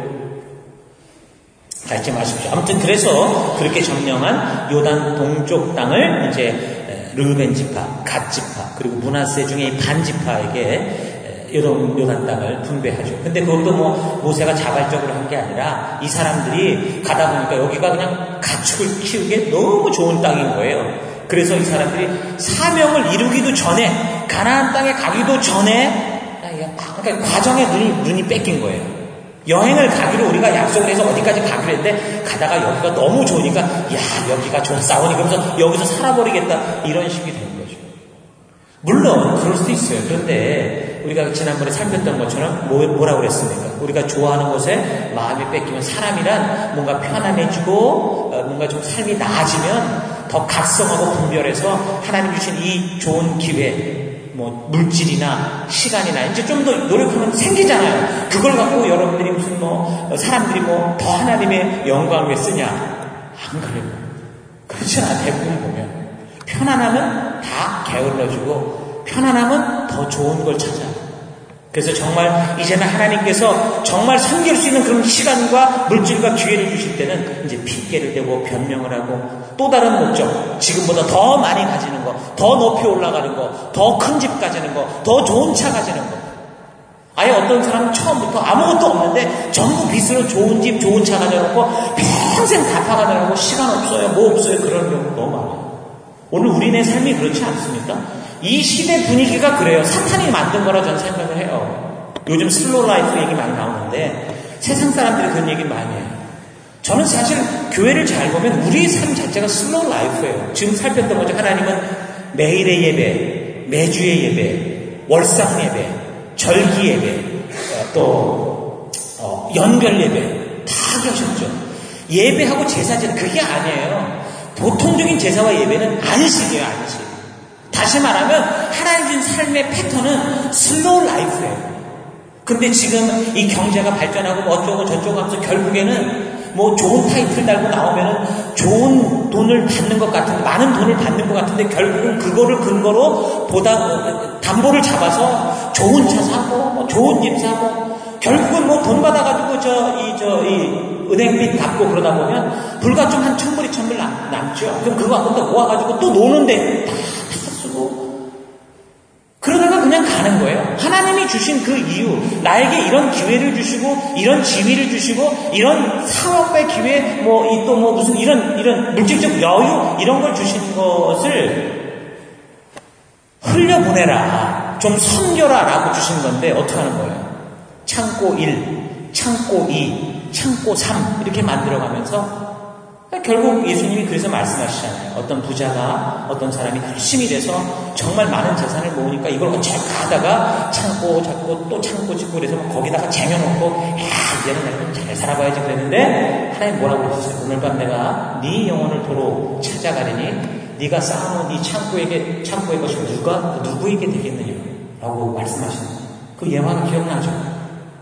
잊지 마십시오. 아무튼 그래서 그렇게 점령한 요단 동쪽 땅을 이제 르우벤 지파, 갓 지파, 그리고 므낫세 중에 반 지파에게 요단, 요단 땅을 분배하죠. 근데 그것도 뭐 모세가 자발적으로 한 게 아니라 이 사람들이 가다 보니까 여기가 그냥 가축을 키우기에 너무 좋은 땅인 거예요. 그래서 이 사람들이 사명을 이루기도 전에, 가나안 땅에 가기도 전에 그러니까 과정에 눈이, 눈이 뺏긴 거예요. 여행을 가기로 우리가 약속을 해서 어디까지 가기로 했는데 가다가 여기가 너무 좋으니까 야 여기가 좋아 싸우니 그러면서 여기서 살아버리겠다, 이런 식이 된 거죠. 물론 그럴 수도 있어요. 그런데 우리가 지난번에 살폈던 것처럼 뭐, 뭐라고 그랬습니까? 우리가 좋아하는 곳에 마음이 뺏기면, 사람이란 뭔가 편안해지고 뭔가 좀 삶이 나아지면 더 각성하고 분별해서 하나님 주신 이 좋은 기회, 뭐 물질이나 시간이나 이제 좀 더 노력하면 생기잖아요. 그걸 갖고 여러분들이 무슨 뭐 사람들이 뭐 더 하나님의 영광을 위해 쓰냐? 안 그래요. 그렇지 않아. 대부분 보면 편안하면 다 게을러지고 편안하면 더 좋은 걸 찾아요. 그래서 정말 이제는 하나님께서 정말 섬길 수 있는 그런 시간과 물질과 기회를 주실 때는 이제 핑계를 대고 변명을 하고 또 다른 목적, 지금보다 더 많이 가지는 거, 더 높이 올라가는 거, 더 큰 집 가지는 거, 더 좋은 차 가지는 거. 아예 어떤 사람은 처음부터 아무것도 없는데 전부 빚으로 좋은 집, 좋은 차 가져놓고 평생 갚아가느라고 시간 없어요, 뭐 없어요, 그런 경우 너무 많아요. 오늘 우리네 삶이 그렇지 않습니까? 이 시대 분위기가 그래요. 사탄이 만든 거라 저는 생각을 해요. 요즘 슬로우 라이프 얘기 많이 나오는데 세상 사람들이 그런 얘기 많이 해요. 저는 사실 교회를 잘 보면 우리의 삶 자체가 슬로우 라이프예요. 지금 살폈던 거죠. 하나님은 매일의 예배, 매주의 예배, 월상 예배, 절기 예배, 또 어, 연별 예배 다 하셨죠. 예배하고 제사 제는 그게 아니에요. 보통적인 제사와 예배는 안식이에요. 안식. 다시 말하면 하나님 준 삶의 패턴은 슬로우 라이프예요. 근데 지금 이 경제가 발전하고 뭐 어쩌고 저쩌고 하면서 결국에는 뭐 좋은 타이틀 달고 나오면은 좋은 돈을 받는 것 같은데, 많은 돈을 받는 것 같은데, 결국은 그거를 근거로 보다 담보를 잡아서 좋은 차 사고, 뭐 좋은 집 사고, 결국은 뭐 돈 받아가지고 저, 이, 저, 이, 은행빚 갚고 그러다 보면 불과 좀 한 천불, 이천불 남, 남죠. 그럼 그거 갖고 또 모아가지고 또 노는데 다, 다 쓰고. 그러다가 그냥 가는 거예요. 하나님이 주신 그 이유, 나에게 이런 기회를 주시고, 이런 지위를 주시고, 이런 사업의 기회, 뭐, 이 또 뭐 무슨 이런, 이런 물질적 여유, 이런 걸 주신 것을 흘려보내라. 좀 섬겨라. 라고 주신 건데, 어떻게 하는 거예요? 창고 일, 창고 이, 창고 삼, 이렇게 만들어가면서 결국 예수님이 그래서 말씀하시잖아요. 어떤 부자가 어떤 사람이 열심히 돼서 정말 많은 재산을 모으니까 이걸 어차피 가다가 창고 잡고 또 창고 짓고 그래서 거기다가 쟁여놓고 야 이제는 내가 잘 살아봐야지 그랬는데 하나님 뭐라고 그러셨어요? 오늘 밤 내가 네 영혼을 도로 찾아가리니 네가 쌓아놓은 네 창고에게 창고의 것이 누가 누구에게 되겠느냐 라고 말씀하시는 그 예화가 기억나죠?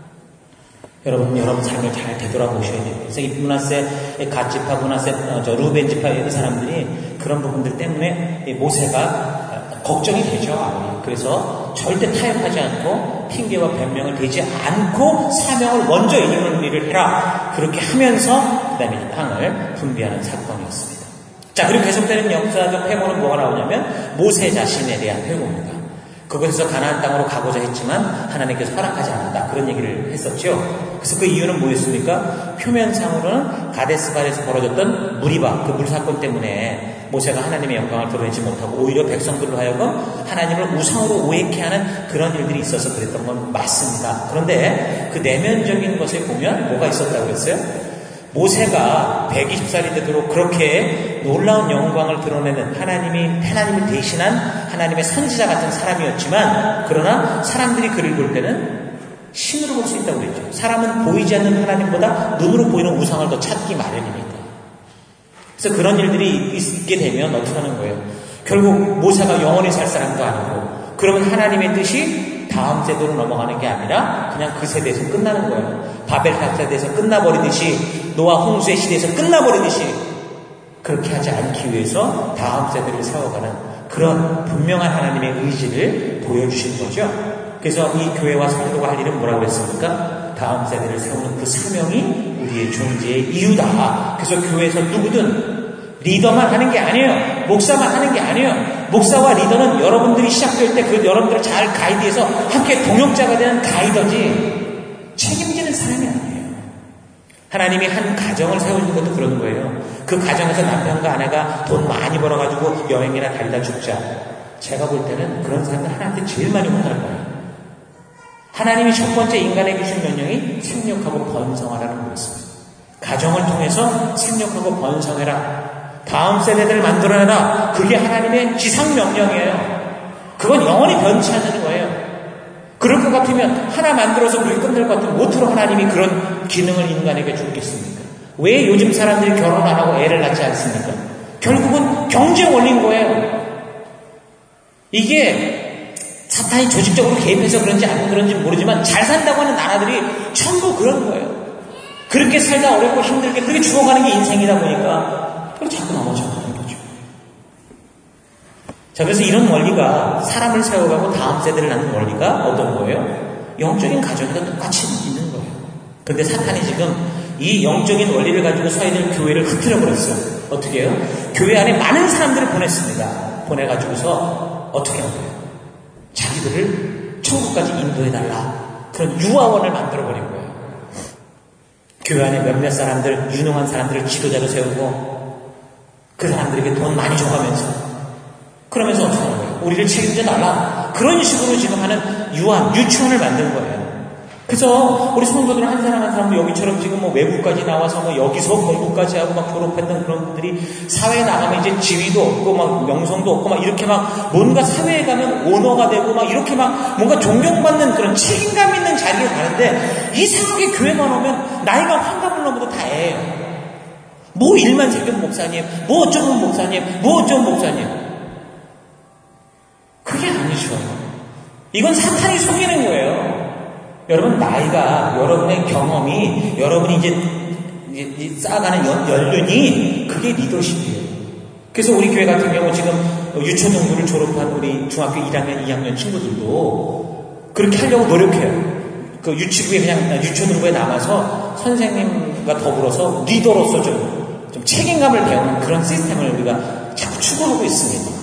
여러분, 여러분 삶을 잘 되돌아보셔야 돼요. 그래서 이 므낫세, 갓 지파, 므낫세, 저 루벤 지파의 사람들이 그런 부분들 때문에 모세가 걱정이 되죠. 아무리. 그래서 절대 타협하지 않고 핑계와 변명을 대지 않고 사명을 먼저 이루는 일을 해라. 그렇게 하면서 그 다음에 땅을 분배하는 사건이었습니다. 자, 그리고 계속되는 역사적 회고는 뭐가 나오냐면 모세 자신에 대한 회고입니다. 그곳에서 가나안 땅으로 가고자 했지만 하나님께서 허락하지 않았다. 그런 얘기를 했었죠. 그래서 그 이유는 뭐였습니까? 표면상으로는 가데스바에서 벌어졌던 무리바, 그 물사건 때문에 모세가 하나님의 영광을 드러내지 못하고 오히려 백성들로 하여금 하나님을 우상으로 오해케 하는 그런 일들이 있어서 그랬던 건 맞습니다. 그런데 그 내면적인 것에 보면 뭐가 있었다고 했어요? 모세가 백이십 살이 되도록 그렇게 놀라운 영광을 드러내는 하나님이, 하나님을 대신한 하나님의 선지자 같은 사람이었지만, 그러나 사람들이 그를 볼 때는 신으로 볼 수 있다고 그랬죠. 사람은 보이지 않는 하나님보다 눈으로 보이는 우상을 더 찾기 마련이니까. 그래서 그런 일들이 있게 되면 어떻게 하는 거예요? 결국 모세가 영원히 살 사람도 아니고, 그러면 하나님의 뜻이 다음 세대로 넘어가는 게 아니라 그냥 그 세대에서 끝나는 거예요. 바벨 탑 세대에서 끝나버리듯이, 노아 홍수의 시대에서 끝나버리듯이 그렇게 하지 않기 위해서 다음 세대를 세워가는 그런 분명한 하나님의 의지를 보여주신 거죠. 그래서 이 교회와 성도가 할 일은 뭐라고 했습니까? 다음 세대를 세우는 그 사명이 우리의 존재의 이유다. 그래서 교회에서 누구든 리더만 하는 게 아니에요. 목사만 하는 게 아니에요. 목사와 리더는 여러분들이 시작될 때 그 여러분들을 잘 가이드해서 함께 동역자가 되는 가이더지 책임지는 사람이 아니에요. 하나님이 한 가정을 세우는 것도 그런 거예요. 그 가정에서 남편과 아내가 돈 많이 벌어가지고 여행이나 달리다 죽자. 제가 볼 때는 그런 사람들 하나님한테 제일 많이 혼날 거예요. 하나님이 첫 번째 인간에게 주신 명령이 생육하고 번성하라는 거였습니다. 가정을 통해서 생육하고 번성해라. 다음 세대들을 만들어내라. 그게 하나님의 지상명령이에요. 그건 영원히 변치 않는 거예요. 그럴 것 같으면 하나 만들어서 그게 끝날 것 같으면 어떻게 하나님이 그런 기능을 인간에게 주겠습니까? 왜 요즘 사람들이 결혼 안 하고 애를 낳지 않습니까? 결국은 경제 원리인 거예요. 이게 사탄이 조직적으로 개입해서 그런지 안 그런지 모르지만 잘 산다고 하는 나라들이 전부 그런 거예요. 그렇게 살다 어렵고 힘들게 그렇게 죽어가는 게 인생이다 보니까 그걸 자꾸 넘어져가는 거죠. 자, 그래서 이런 원리가 사람을 세워가고 다음 세대를 낳는 원리가 어떤 거예요? 영적인 가정에도 똑같이 있는 거예요. 그런데 사탄이 지금 이 영적인 원리를 가지고 서 있는 교회를 흐트려 버렸어요. 어떻게 해요? 교회 안에 많은 사람들을 보냈습니다. 보내가지고서 어떻게 한 거예요? 자기들을 천국까지 인도해달라. 그런 유아원을 만들어버린 거예요. 교회 안에 몇몇 사람들, 유능한 사람들을 지도자로 세우고 그 사람들에게 돈 많이 줘가면서 그러면서 어떻게 하는 거예요? 우리를 책임져 달라. 그런 식으로 지금 하는 유한, 유치원을 만든 거예요. 그래서 우리 성도들 한 사람 한 사람 여기처럼 지금 뭐 외국까지 나와서 뭐 여기서 공부까지 하고 막 졸업했던 그런 분들이 사회에 나가면 이제 지위도 없고 막 명성도 없고 막 이렇게 막 뭔가 사회에 가면 오너가 되고 막 이렇게 막 뭔가 존경받는 그런 책임감 있는 자리로 가는데 이상하게 교회만 오면 나이가 환갑을 넘어도 다 애예요. 뭐 일만 세금 목사님, 뭐 어쩌면 목사님, 뭐 어쩌면 목사님. 그게 아니죠. 이건 사탄이 속이는 거예요. 여러분, 나이가, 여러분의 경험이, 여러분이 이제, 이제 쌓아가는 연, 연륜이, 그게 리더십이에요. 그래서 우리 교회 같은 경우 지금 유초등부를 졸업한 우리 중학교 일 학년, 이 학년 친구들도 그렇게 하려고 노력해요. 그 유치부에 그냥 유초등부에 남아서 선생님과 더불어서 리더로서 좀, 좀 책임감을 배우는 그런 시스템을 우리가 자꾸 추구하고 있습니다.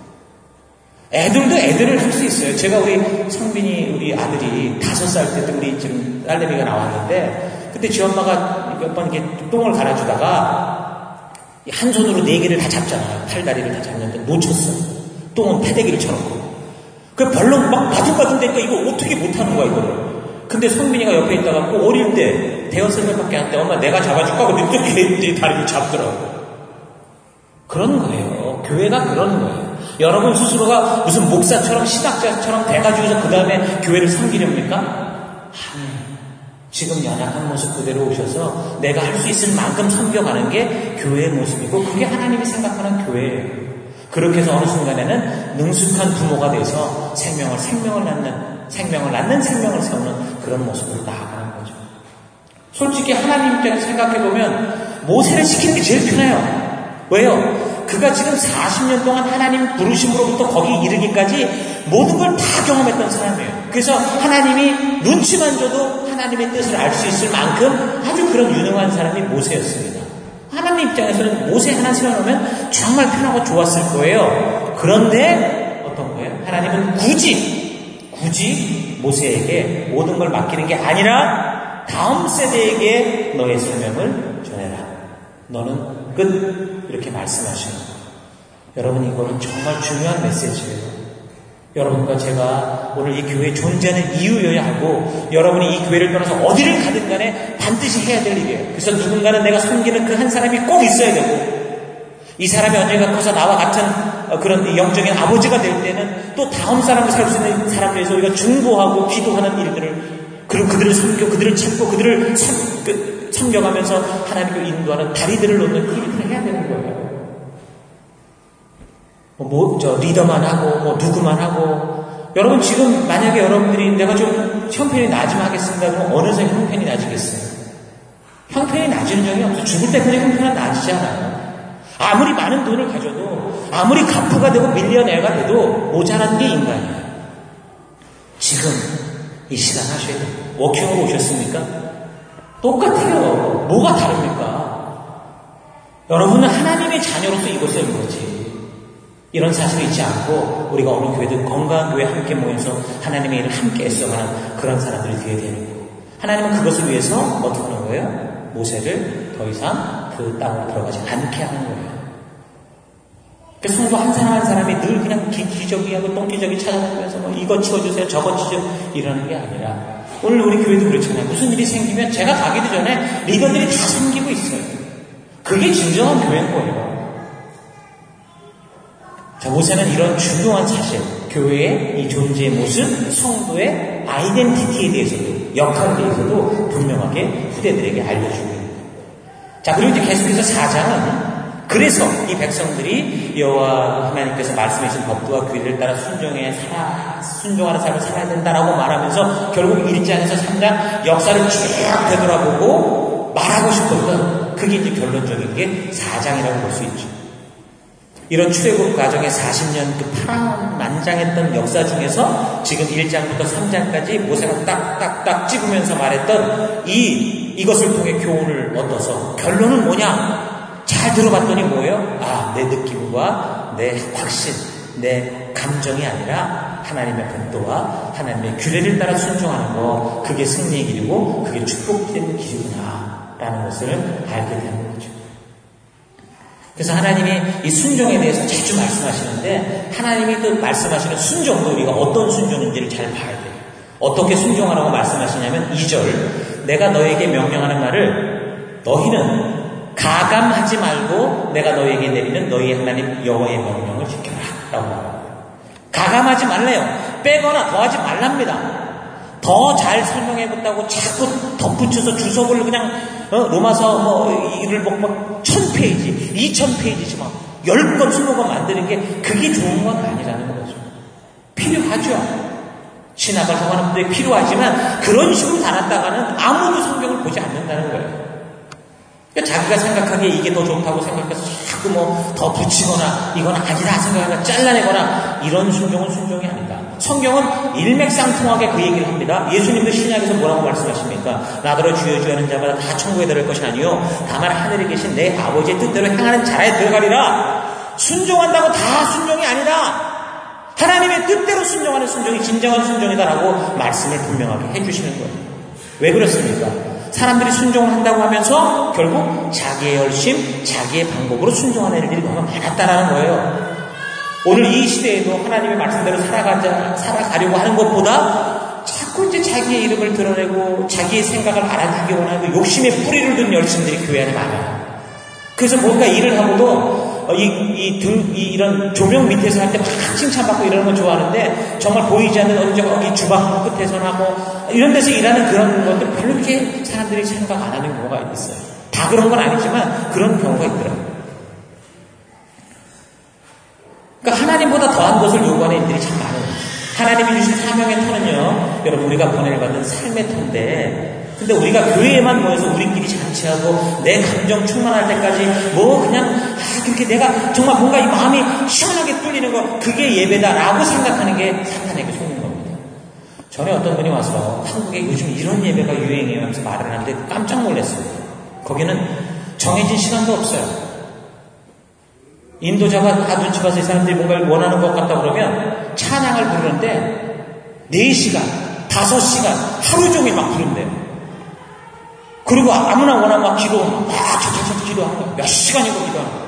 애들도 애들을 할 수 있어요. 제가 우리 성빈이 우리 아들이 다섯 살 때 우리 지금 딸내미가 나왔는데 그때 지 엄마가 몇 번 이렇게 똥을 갈아주다가 한 손으로 네 개를 다 잡잖아요. 팔다리를 다 잡는데 놓쳤어요. 똥은 패대기를 쳐놓고. 그 벌렁 막 바둥바둥대니까 이거 어떻게 못하는 거야 이거를. 근데 성빈이가 옆에 있다가 꼭 어릴 때 대여섯 살밖에 안 돼. 엄마 내가 잡아줄까? 하고 이렇게 다리를 잡더라고. 그런 거예요. 교회가 그런 거예요. 여러분 스스로가 무슨 목사처럼 신학자처럼 돼가지고서 그 다음에 교회를 섬기렵니까? 아니, 지금 연약한 모습 그대로 오셔서 내가 할 수 있을 만큼 섬겨가는 게 교회의 모습이고 그게 하나님이 생각하는 교회예요. 그렇게 해서 어느 순간에는 능숙한 부모가 돼서 생명을 생명을 낳는 생명을 낳는 생명을 세우는 그런 모습으로 나아가는 거죠. 솔직히 하나님 입장에서 생각해보면 모세를 시키는 게 제일 편해요. 왜요? 그가 지금 사십 년 동안 하나님 부르심으로부터 거기 이르기까지 모든 걸 다 경험했던 사람이에요. 그래서 하나님이 눈치만 줘도 하나님의 뜻을 알 수 있을 만큼 아주 그런 유능한 사람이 모세였습니다. 하나님 입장에서는 모세 하나 세워놓으면 정말 편하고 좋았을 거예요. 그런데 어떤 거예요? 하나님은 굳이 굳이 모세에게 모든 걸 맡기는 게 아니라 다음 세대에게 너의 사명을 전해라. 너는 끝. 이렇게 말씀하시는 거예요. 여러분, 이거는 정말 중요한 메시지예요. 여러분과 제가 오늘 이 교회에 존재하는 이유여야 하고 여러분이 이 교회를 떠나서 어디를 가든 간에 반드시 해야 될 일이에요. 그래서 누군가는 내가 섬기는 그 한 사람이 꼭 있어야 되고 이 사람이 언젠가 커서 나와 같은 그런 영적인 아버지가 될 때는 또 다음 사람을 살 수 있는 사람을 위해서 우리가 중보하고 기도하는 일들을 그리고 그들을 섬겨 그들을 찾고 그들을 참, 그, 섬겨가면서 하나님을 인도하는 다리들을 놓는 그 일을 해야 되는 거예요. 뭐, 저, 리더만 하고, 뭐, 누구만 하고. 여러분, 지금 만약에 여러분들이 내가 좀 형편이 낮으면 하겠습니다. 그러면 어느새 형편이 낮으겠어요? 형편이 낮은 적이 없어요. 죽을 때까지 형편은 낮지 않아요. 아무리 많은 돈을 가져도, 아무리 갑부가 되고 밀리언어가 돼도 모자란 게 인간이에요. 지금, 이 시간 하셔야 돼요. 워킹으로 오셨습니까? 똑같아요. 뭐가 다릅니까? 여러분은 하나님의 자녀로서 이곳에 온 거지. 이런 사실을 잊지 않고 우리가 어느 교회든 건강한 교회 함께 모여서 하나님의 일을 함께 애써가는 그런 사람들이 되어야 되는 거고 하나님은 그것을 위해서 어떻게 하는 거예요? 모세를 더 이상 그 땅으로 들어가지 않게 하는 거예요. 그래서 성도 한 사람 한 사람이 늘 그냥 기저귀하고 똥기저귀 찾아다니면서 뭐 이거 치워주세요 저거 치워 이러는 게 아니라 오늘 우리 교회도 그렇잖아요. 무슨 일이 생기면 제가 가기도 전에 리더들이 다 섬기고 있어요. 그게 진정한 교회인 거예요. 자, 모세는 이런 중요한 사실, 교회의 이 존재의 모습, 성도의 아이덴티티에 대해서도, 역할에 대해서도 분명하게 후대들에게 알려주고 있는 거예요. 자, 그리고 이제 계속해서 사 장은 그래서 이 백성들이 여호와 하나님께서 말씀해 주신 법도와 규례를 따라 순종해 살아, 순종하는 삶을 살아야 된다라고 말하면서 결국 일 장에서 삼 장 역사를 쭉 되돌아보고 말하고 싶었던 그게 이제 결론적인 게 사 장이라고 볼 수 있죠. 이런 출애굽 과정의 사십 년 그 파란만장했던 역사 중에서 지금 일 장부터 삼 장까지 모세가 딱딱딱 찍으면서 말했던 이, 이것을 통해 교훈을 얻어서 결론은 뭐냐? 잘 들어봤더니 뭐예요? 아, 내 느낌과 내 확신, 내 감정이 아니라 하나님의 법도와 하나님의 규례를 따라 순종하는 거, 그게 승리의 길이고 그게 축복된 길이구나 라는 것을 알게 되는 거죠. 그래서 하나님이 이 순종에 대해서 자주 말씀하시는데 하나님이 그 말씀하시는 순종도 우리가 어떤 순종인지를 잘 봐야 돼요. 어떻게 순종하라고 말씀하시냐면 이 절 내가 너에게 명령하는 말을 너희는 가감하지 말고 내가 너에게 내리는 너희 하나님 여호와의 명령을 지켜라 라고 말합니다. 가감하지 말래요. 빼거나 더하지 말랍니다. 더 잘 설명해본다고 자꾸 덧붙여서 주석을 그냥 어, 로마서 뭐 이를 뭐 천 페이지, 이천 페이지지 막 열 권, 스무 권 만드는 게 그게 좋은 건 아니라는 거죠. 필요하죠. 신학을 하는 분들이 필요하지만 그런 식으로 달았다가는 아무도 성경을 보지 않는다는 거예요. 그러니까 자기가 생각하기에 이게 더 좋다고 생각해서 자꾸 뭐 더 붙이거나 이건 아니다 생각하거나 잘라내거나 이런 순종은 순종이 아니다. 성경은 일맥상통하게 그 얘기를 합니다. 예수님도 신약에서 뭐라고 말씀하십니까? 나더러 주여 주여 하는 자마다 다 천국에 들어갈 것이 아니요 다만 하늘에 계신 내 아버지의 뜻대로 행하는 자에 들어가리라. 순종한다고 다 순종이 아니다. 하나님의 뜻대로 순종하는 순종이 진정한 순종이다라고 말씀을 분명하게 해주시는 거예요. 왜 그렇습니까? 사람들이 순종을 한다고 하면서 결국 자기의 열심, 자기의 방법으로 순종하는 일들이 너무 많았다라는 거예요. 오늘 이 시대에도 하나님의 말씀대로 살아가자, 살아가려고 하는 것보다 자꾸 이제 자기의 이름을 드러내고 자기의 생각을 알아주기 원하는 그 욕심의 뿌리를 둔 열심들이 교회 안에 많아요. 그래서 뭔가 일을 하고도 이, 이 등, 이, 이런 조명 밑에서 할 때 막 칭찬받고 이러는 거 좋아하는데 정말 보이지 않는 어디 저기 주방 끝에서나 뭐 이런 데서 일하는 그런 것들 별로 이렇게 사람들이 생각 안 하는 경우가 있어요. 다 그런 건 아니지만 그런 경우가 있더라고요. 그러니까 하나님보다 더한 것을 요구하는 일들이 참 많아요. 하나님이 주신 사명의 터는요, 여러분 우리가 보내받는 삶의 터인데 근데 우리가 교회에만 모여서 우리끼리 잔치하고 내 감정 충만할 때까지 뭐 그냥 아 그렇게 내가 정말 뭔가 이 마음이 시원하게 뚫리는 거 그게 예배다라고 생각하는 게 사탄에게 속는 겁니다. 전에 어떤 분이 와서 한국에 요즘 이런 예배가 유행이에요 하면서 말을 하는데 깜짝 놀랐어요. 거기는 정해진 시간도 없어요. 인도자가 다 눈치 봐서 이 사람들이 뭔가를 원하는 것 같다 그러면 찬양을 부르는데 네 시간, 다섯 시간, 하루 종일 막 부른대요. 그리고 아무나 원하면 막 기도, 막 차차차 기도하는 거야. 몇 시간이고 기도하는 거야.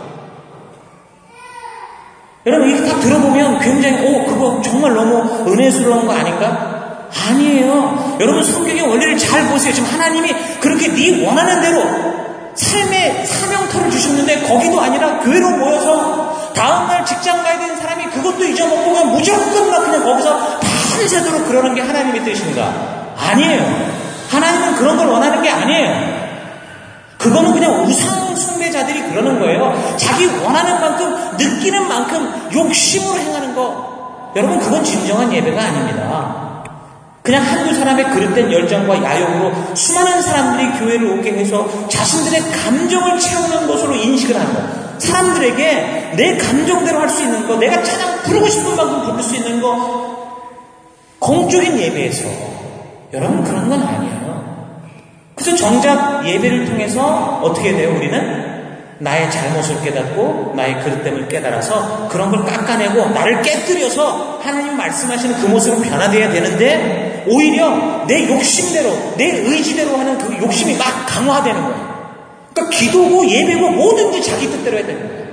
여러분, 이렇게 딱 들어보면 굉장히, 오, 그거 정말 너무 은혜스러운 거 아닌가? 아니에요. 여러분, 성경의 원리를 잘 보세요. 지금 하나님이 그렇게 네 원하는 대로 삶의 사명터를 주셨는데 거기도 아니라 교회로 모여서 다음날 직장 가야 되는 사람이 그것도 잊어먹고 그냥 무조건 막 그냥 거기서 밤새도록 그러는 게 하나님의 뜻인가? 아니에요. 하나님은 그런 걸 원하는 게 아니에요. 그거는 그냥 우상 숭배자들이 그러는 거예요. 자기 원하는 만큼, 느끼는 만큼 욕심으로 행하는 거. 여러분, 그건 진정한 예배가 아닙니다. 그냥 한두 사람의 그릇된 열정과 야욕으로 수많은 사람들이 교회를 오게 해서 자신들의 감정을 채우는 것으로 인식을 하는 거. 사람들에게 내 감정대로 할 수 있는 거, 내가 찬양 부르고 싶은 만큼 부를 수 있는 거, 공적인 예배에서 여러분 그런 건 아니에요. 그래서 정작 예배를 통해서 어떻게 돼요? 우리는 나의 잘못을 깨닫고 나의 그릇됨을 깨달아서 그런 걸 깎아내고 나를 깨뜨려서 하나님 말씀하시는 그 모습으로 변화되어야 되는데 오히려 내 욕심대로 내 의지대로 하는 그 욕심이 막 강화되는 거예요. 그러니까 기도고 예배고 뭐든지 자기 뜻대로 해야 되는 거예요.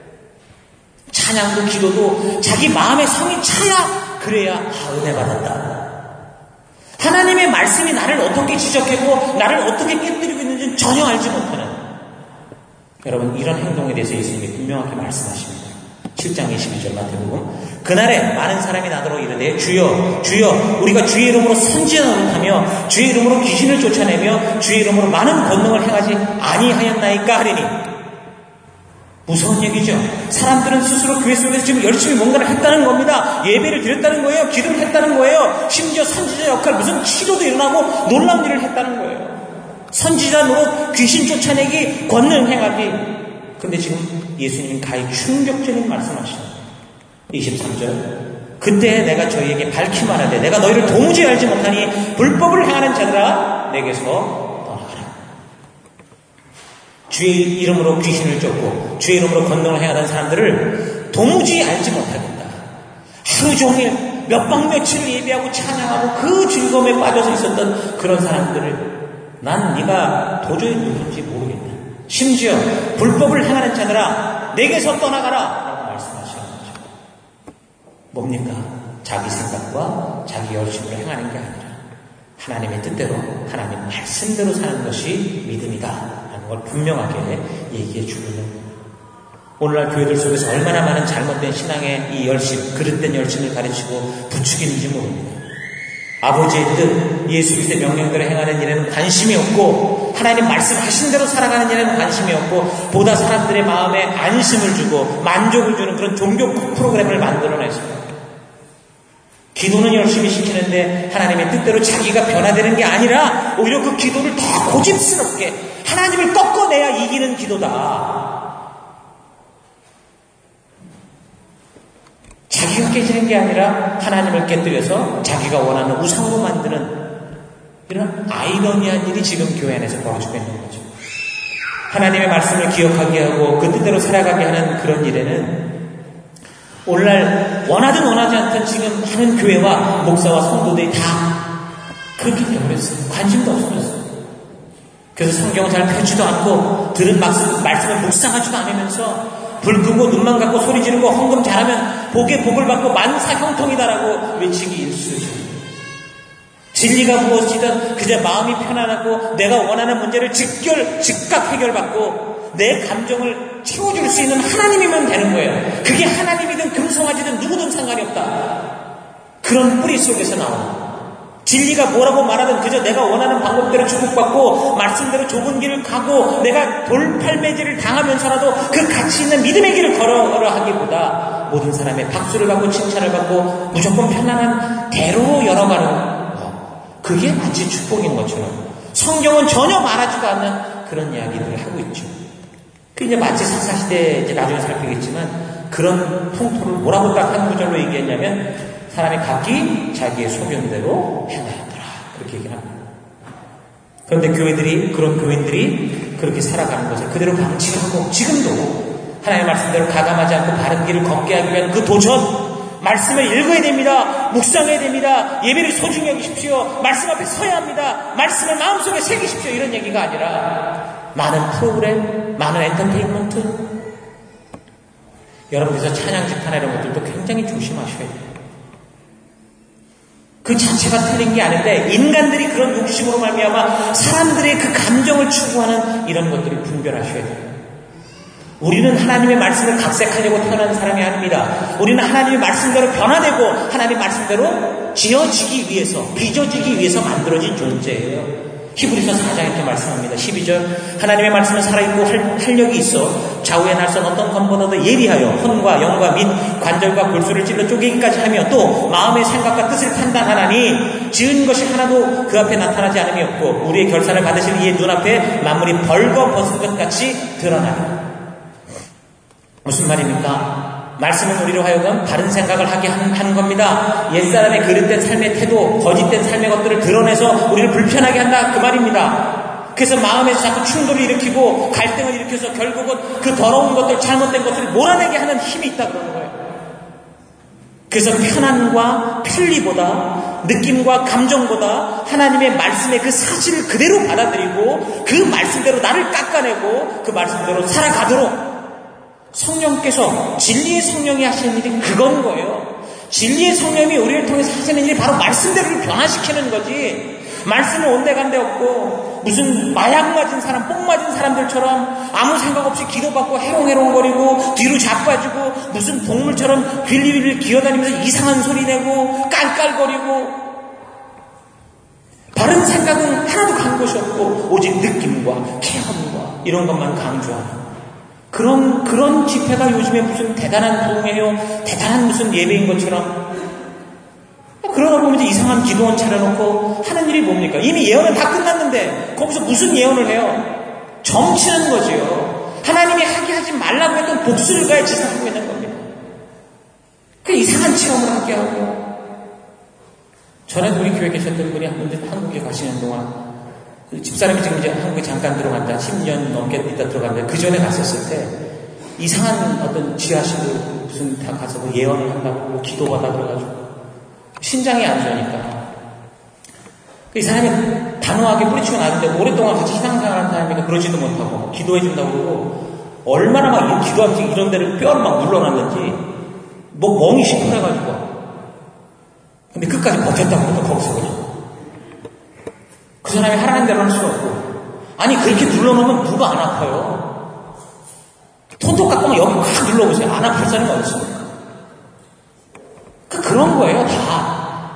찬양도 기도도 자기 마음의 성이 차야 그래야 아, 은혜 받았다. 하나님의 말씀이 나를 어떻게 지적하고 나를 어떻게 깨뜨리고 있는지는 전혀 알지 못하는 여러분 이런 행동에 대해서 예수님이 분명하게 말씀하십니다. 칠 장 이십이 절 마태복음 그날에 많은 사람이 나더러 이르되 주여 주여 우리가 주의 이름으로 선지자 노릇하며 주의 이름으로 귀신을 쫓아내며 주의 이름으로 많은 권능을 행하지 아니하였나이까 하리니 무서운 얘기죠. 사람들은 스스로 교회 속에서 지금 열심히 뭔가를 했다는 겁니다. 예배를 드렸다는 거예요. 기도를 했다는 거예요. 심지어 선지자 역할 무슨 치료도 일어나고 놀라운 일을 했다는 거예요. 선지자 노릇, 귀신 쫓아내기, 권능 행하기. 근데 지금 예수님은 가히 충격적인 말씀하시죠. 이십삼 절 그때 내가 저희에게 밝히 말하되 내가 너희를 도무지 알지 못하니 불법을 행하는 자들아 내게서 주의 이름으로 귀신을 쫓고 주의 이름으로 권능을 행하던 사람들을 도무지 알지 못하겠다. 하루 종일 몇 박 며칠을 예배하고 찬양하고 그 즐거움에 빠져서 있었던 그런 사람들을 난 네가 도저히 누군지 모르겠다. 심지어 불법을 행하는 자들아 내게서 떠나가라 라고 말씀하시는 거죠. 뭡니까? 자기 생각과 자기 열심으로 행하는 게 아니라 하나님의 뜻대로 하나님 말씀대로 사는 것이 믿음이다 라는 걸 분명하게 얘기해 주고 있는 거예요. 오늘날 교회들 속에서 얼마나 많은 잘못된 신앙의 이 열심, 그릇된 열심을 가르치고 부추기는지 모릅니다. 아버지의 뜻, 예수 그리스도의 명령대로 행하는 일에는 관심이 없고 하나님 말씀하신 대로 살아가는 일에는 관심이 없고 보다 사람들의 마음에 안심을 주고 만족을 주는 그런 종교 프로그램을 만들어냈습니다. 기도는 열심히 시키는데 하나님의 뜻대로 자기가 변화되는 게 아니라 오히려 그 기도를 더 고집스럽게 하나님을 꺾어내야 이기는 기도다. 자기가 깨지는 게 아니라 하나님을 깨뜨려서 자기가 원하는 우상으로 만드는 이런 아이러니한 일이 지금 교회 안에서 벌어지고 있는 거죠. 하나님의 말씀을 기억하게 하고 그 뜻대로 살아가게 하는 그런 일에는 오늘날 원하든 원하지 않든 지금 하는 교회와 목사와 성도들이 다 그렇게 되어버렸어요. 관심도 없어졌어요. 그래서 성경을 잘 펴지도 않고 들은 말씀을 묵상하지도 않으면서 불 끄고 눈만 감고 소리 지르고 헌금 잘하면 복에 복을 받고 만사 형통이다라고 외치기 일쑤죠. 진리가 무엇이든 그저 마음이 편안하고 내가 원하는 문제를 직결, 즉각 해결받고 내 감정을 채워줄 수 있는 하나님이면 되는 거예요. 그게 하나님이든 금송아지든 누구든 상관이 없다. 그런 뿌리 속에서 나오는 진리가 뭐라고 말하든 그저 내가 원하는 방법대로 축복받고 말씀대로 좁은 길을 가고 내가 돌팔매질을 당하면서라도 그 가치 있는 믿음의 길을 걸어라 하기보다 모든 사람의 박수를 받고 칭찬을 받고 무조건 편안한 대로 열어가는 그게 마치 축복인 것처럼 성경은 전혀 말하지도 않는 그런 이야기들을 하고 있죠. 그 이제 마치 사사시대 이제 나중에 살피겠지만 그런 통토를 뭐라고 딱 한 구절로 얘기했냐면 사람이 각기 자기의 소견대로 행하였더라 그렇게 얘기를 합니다. 그런데 교회들이 그런 교인들이 그렇게 살아가는 것을 그대로 방치하고 지금도 하나님의 말씀대로 가감하지 않고 바른 길을 걷게 하기 위한 그 도전 말씀을 읽어야 됩니다. 묵상해야 됩니다. 예배를 소중히 여기십시오. 말씀 앞에 서야 합니다. 말씀을 마음속에 새기십시오. 이런 얘기가 아니라 많은 프로그램, 많은 엔터테인먼트 여러분께서 찬양 집회나 이런 것들도 굉장히 조심하셔야 돼요. 그 자체가 틀린 게 아닌데 인간들이 그런 욕심으로 말미암아 사람들의 그 감정을 추구하는 이런 것들이 분별하셔야 돼요. 우리는 하나님의 말씀을 각색하려고 태어난 사람이 아닙니다. 우리는 하나님의 말씀대로 변화되고 하나님의 말씀대로 지어지기 위해서 빚어지기 위해서 만들어진 존재예요. 히브리서 사 장 이렇게 말씀합니다. 십이 절 하나님의 말씀은 살아있고 활력이 있어 좌우의 날선 어떤 검보다도 예리하여 혼과 영과 및 관절과 골수를 찔러 쪼개기까지 하며 또 마음의 생각과 뜻을 판단하나니 지은 것이 하나도 그 앞에 나타나지 않음이 없고 우리의 결산을 받으실 이의 눈앞에 만물이 벌거벗은 것 같이 드러나니 무슨 말입니까? 말씀은 우리로 하여금 바른 생각을 하게 하는 겁니다. 옛사람의 그릇된 삶의 태도, 거짓된 삶의 것들을 드러내서 우리를 불편하게 한다 그 말입니다. 그래서 마음에서 자꾸 충돌을 일으키고 갈등을 일으켜서 결국은 그 더러운 것들, 잘못된 것들을 몰아내게 하는 힘이 있다 그러는 거예요. 그래서 편안과 편리보다 느낌과 감정보다 하나님의 말씀의 그 사실을 그대로 받아들이고 그 말씀대로 나를 깎아내고 그 말씀대로 살아가도록 성령께서 진리의 성령이 하시는 일이 그건 거예요. 진리의 성령이 우리를 통해서 하시는 일이 바로 말씀대로 변화시키는 거지. 말씀은 온데간데 없고 무슨 마약 맞은 사람, 뽕 맞은 사람들처럼 아무 생각 없이 기도받고 해롱해롱거리고 뒤로 자빠지고 무슨 동물처럼 윌리윌리 기어다니면서 이상한 소리 내고 깔깔거리고 바른 생각은 하나도 간 것이 없고 오직 느낌과 체험과 이런 것만 강조하는 그런, 그런 집회가 요즘에 무슨 대단한 도움이에요. 대단한 무슨 예배인 것처럼. 그러다 보면 이제 이상한 기도원 차려놓고 하는 일이 뭡니까? 이미 예언은 다 끝났는데 거기서 무슨 예언을 해요? 점치는 거지요. 하나님이 하게 하지 말라고 했던 복수를 가해 지상하고 있는 겁니다. 그 이상한 체험을 하게 하고. 전에 우리 교회에 계셨던 분이 한 분 한국에 가시는 동안 집사람이 지금 이제 한국에 잠깐 들어간다. 십 년 넘게 있다 들어갔는데 그 전에 갔었을 때 이상한 어떤 지하실로 무슨 다 가서 뭐 예언을 한다고 기도받아 그래가지고 신장이 안 좋으니까 이 사람이 단호하게 뿌리치고 나는데 오랫동안 같이 신앙생활하는 사람이니까 그러지도 못하고 기도해준다고 그러고 얼마나 막 기도하면서 이런 데를 뼈를 막 눌러놨는지 뭐 멍이 시큰해가지고. 근데 끝까지 버텼다고 또 거기서 그냥. 그 사람이 하라는 대로 할 수는 없고. 아니 그렇게 눌러놓으면 누가 안 아파요? 손톱 갖고 막 여기 확 눌러보세요. 안 아플 사람이 어디 있습니까? 그러니까 그런 거예요. 다.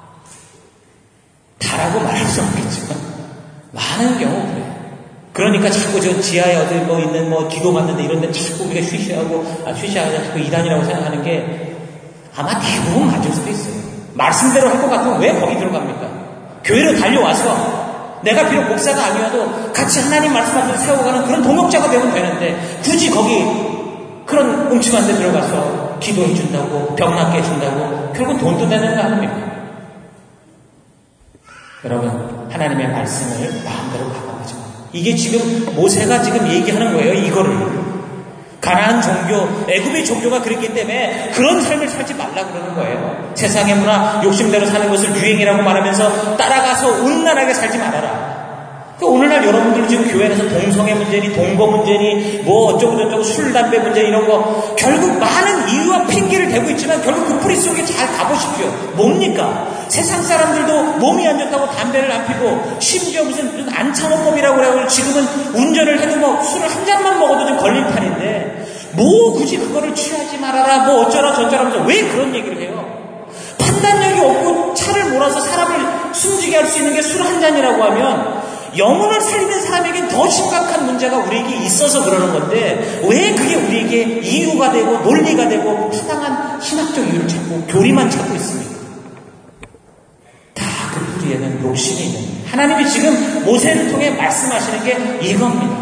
다라고 말할 수 없겠지만 많은 경우 그래요. 그러니까 자꾸 저 지하에 어디 뭐 있는 뭐 기도 받는데 이런 데 자꾸 우리가 쉬쉬하고 아 쉬쉬하자 자꾸 이단이라고 생각하는 게 아마 대부분 맞을 수도 있어요. 말씀대로 할 것 같으면 왜 거기 들어갑니까? 교회로 달려와서 내가 비록 목사가 아니어도 같이 하나님 말씀 앞에 세워가는 그런 동역자가 되면 되는데 굳이 거기 그런 음침한 데 들어가서 기도해 준다고 병 낫게 해준다고 결국은 돈도 내는 거 아닙니까? 여러분 하나님의 말씀을 마음대로 가감하지 마. 이게 지금 모세가 지금 얘기하는 거예요. 이거를 가나안 종교, 애굽의 종교가 그랬기 때문에 그런 삶을 살지 말라 그러는 거예요. 세상의 문화, 욕심대로 사는 것을 유행이라고 말하면서 따라가서 온난하게 살지 말아라. 그러니까 오늘날 여러분들 지금 교회 안에서 동성애 문제니 동거 문제니 뭐 어쩌고 저쩌고 술, 담배 문제 이런 거 결국 많은 이유와 핑계를 대고 있지만 결국 그 뿌리 속에 잘 가보십시오. 뭡니까? 세상 사람들도 몸이 안 좋다고 담배를 안 피고 심지어 무슨 안창호법이라고 그래요. 지금은 운전을 해도 뭐 술을 한 잔만 먹어도 좀 걸릴 판인데 뭐 굳이 그거를 취하지 말아라 뭐 어쩌라 저쩌라 하면서 왜 그런 얘기를 해요? 판단력이 없고 차를 몰아서 사람을 숨지게 할 수 있는 게 술 한 잔이라고 하면 영혼을 살리는 사람에겐 더 심각한 문제가 우리에게 있어서 그러는 건데 왜 그게 우리에게 이유가 되고 논리가 되고 타당한 신학적 이유를 찾고 교리만 찾고 있습니까? 다 그 뿌리에는 욕심이 있는 거예요. 하나님이 지금 모세를 통해 말씀하시는 게 이겁니다.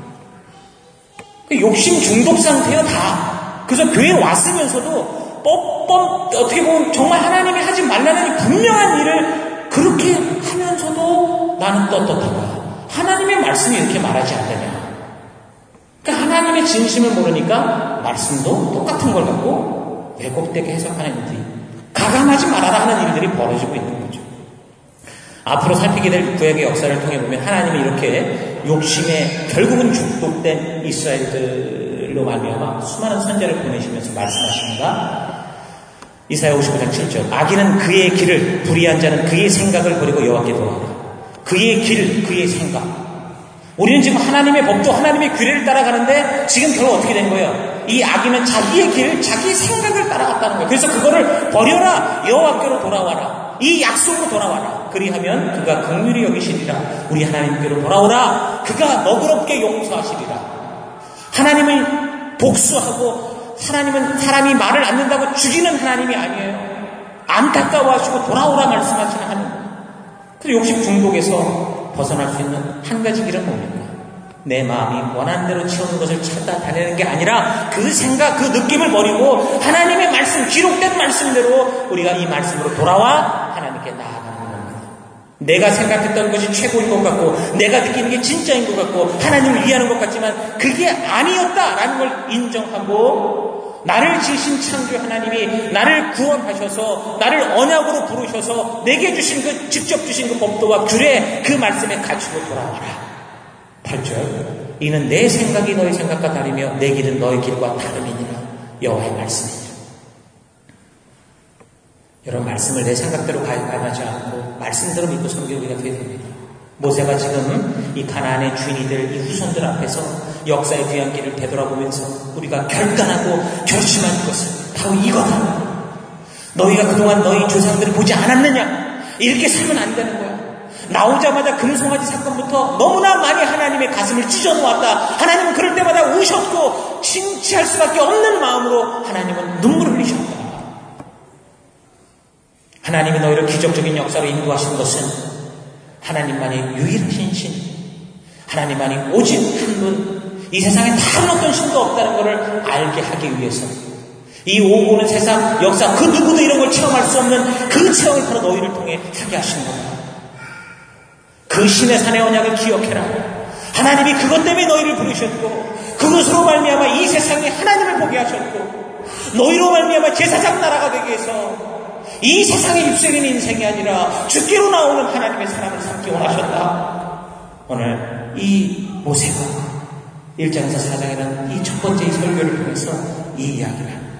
욕심 중독 상태예요 다. 그래서 교회에 왔으면서도 뻔뻔 어떻게 보면 정말 하나님이 하지 말라는 분명한 일을 그렇게 하면서도 나는 떳떳하다. 하나님의 말씀이 이렇게 말하지 않느냐. 그러니까 하나님의 진심을 모르니까 말씀도 똑같은 걸 갖고 왜곡되게 해석하는 일들이 가감하지 말아라 하는 일들이 벌어지고 있는 거죠. 앞으로 살피게 될 구약의 역사를 통해 보면 하나님이 이렇게 욕심에 결국은 중독된 이스라엘들로 말미암아 수많은 선지자를 보내시면서 말씀하십니다. 이사야 오십구 장 칠 절 악인은 그의 길을 불의한 자는 그의 생각을 버리고 여호와께 돌아오라. 그의 길, 그의 생각. 우리는 지금 하나님의 법도 하나님의 규례를 따라가는데 지금 결국 어떻게 된 거예요? 이 악인은 자기의 길, 자기의 생각을 따라갔다는 거예요. 그래서 그거를 버려라. 여호와께로 돌아와라. 이 약속으로 돌아와라. 그리하면 그가 긍휼히 여기시리라. 우리 하나님께로 돌아오라. 그가 너그럽게 용서하시리라. 하나님을 복수하고 하나님은 사람이 말을 안 듣는다고 죽이는 하나님이 아니에요. 안타까워하시고 돌아오라 말씀하시는 하나님. 그 욕심 중독에서 벗어날 수 있는 한 가지 길은 뭡니까? 내 마음이 원하는 대로 채우는 것을 찾아 다니는 게 아니라 그 생각, 그 느낌을 버리고 하나님의 말씀, 기록된 말씀대로 우리가 이 말씀으로 돌아와 하나님께 나아가는 겁니다. 내가 생각했던 것이 최고인 것 같고 내가 느끼는 게 진짜인 것 같고 하나님을 위하는 것 같지만 그게 아니었다라는 걸 인정하고 나를 지으신 창조 하나님이 나를 구원하셔서 나를 언약으로 부르셔서 내게 주신 그 직접 주신 그 법도와 규례 그 말씀에 갖추고 돌아와라. 팔 절 이는 내 생각이 너희 생각과 다르며 내 길은 너희 길과 다름이니라. 여호와의 말씀이니라. 여러분 말씀을 내 생각대로 가하지 않고 말씀대로 믿고 섬기는 우리가 되어야 됩니다. 모세가 지금 이 가나안의 주인이 될 이 후손들 앞에서 역사의 귀한 길을 되돌아보면서 우리가 결단하고 결심한 것은 바로 이거다. 너희가 그동안 너희 조상들을 보지 않았느냐? 이렇게 살면 안 되는 거야. 나오자마자 금송아지 사건부터 너무나 많이 하나님의 가슴을 찢어놓았다. 하나님은 그럴 때마다 우셨고 칭치할 수밖에 없는 마음으로 하나님은 눈물을 흘리셨다. 하나님이 너희를 기적적인 역사로 인도하신 것은 하나님만이 유일하신 신, 하나님만이 오직 한 분, 이 세상에 다른 어떤 신도 없다는 것을 알게 하기 위해서 이 오고 오는 세상 역사 그 누구도 이런 걸 체험할 수 없는 그 체험을 바로 너희를 통해 하게 하신 겁니다. 그 신의 산의 언약을 기억해라. 하나님이 그것 때문에 너희를 부르셨고 그것으로 말미암아 이 세상에 하나님을 보게 하셨고 너희로 말미암아 제사장 나라가 되기 위해서 이 세상에 입술인 인생이 아니라 주께로 나오는 하나님의 사람을 삼기 원하셨다. 오늘 이 모세가 일 장에서 사 장이라는 이 첫 번째 이 설교를 통해서 이 이야기를 하는 거예요.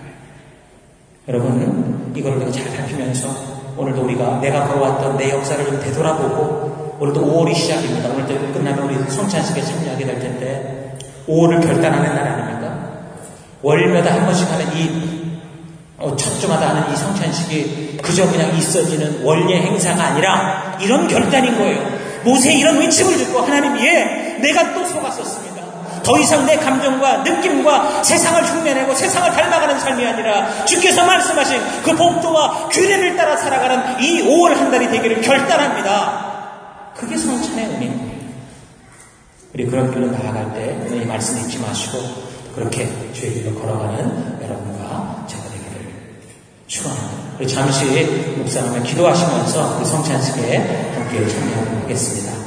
여러분, 이걸 우리가 잘 살피면서 오늘도 우리가 내가 걸어왔던 내 역사를 좀 되돌아보고, 오늘도 오월이 시작입니다. 오늘도 끝나면 우리 성찬식에 참여하게 될 텐데, 오월을 결단하는 날 아닙니까? 월마다 한 번씩 하는 이 어, 첫 주마다 하는 이 성찬식이 그저 그냥 있어지는 원례 행사가 아니라 이런 결단인 거예요. 모세의 이런 외침을 듣고 하나님, 예, 내가 또 속았었습니다. 더 이상 내 감정과 느낌과 세상을 흉내내고 세상을 닮아가는 삶이 아니라 주께서 말씀하신 그 법도와 규례를 따라 살아가는 이 오월 한 달이 되기를 결단합니다. 그게 성찬의 의미입니다. 우리 그런 길로 나아갈 때 이 말씀 잊지 마시고 그렇게 주의 길로 걸어가는 여러분과 제가 되기를 축원합니다. 우리 잠시 묵상하며 기도하시면서 우리 성찬식에 함께 참여하도록 하겠습니다.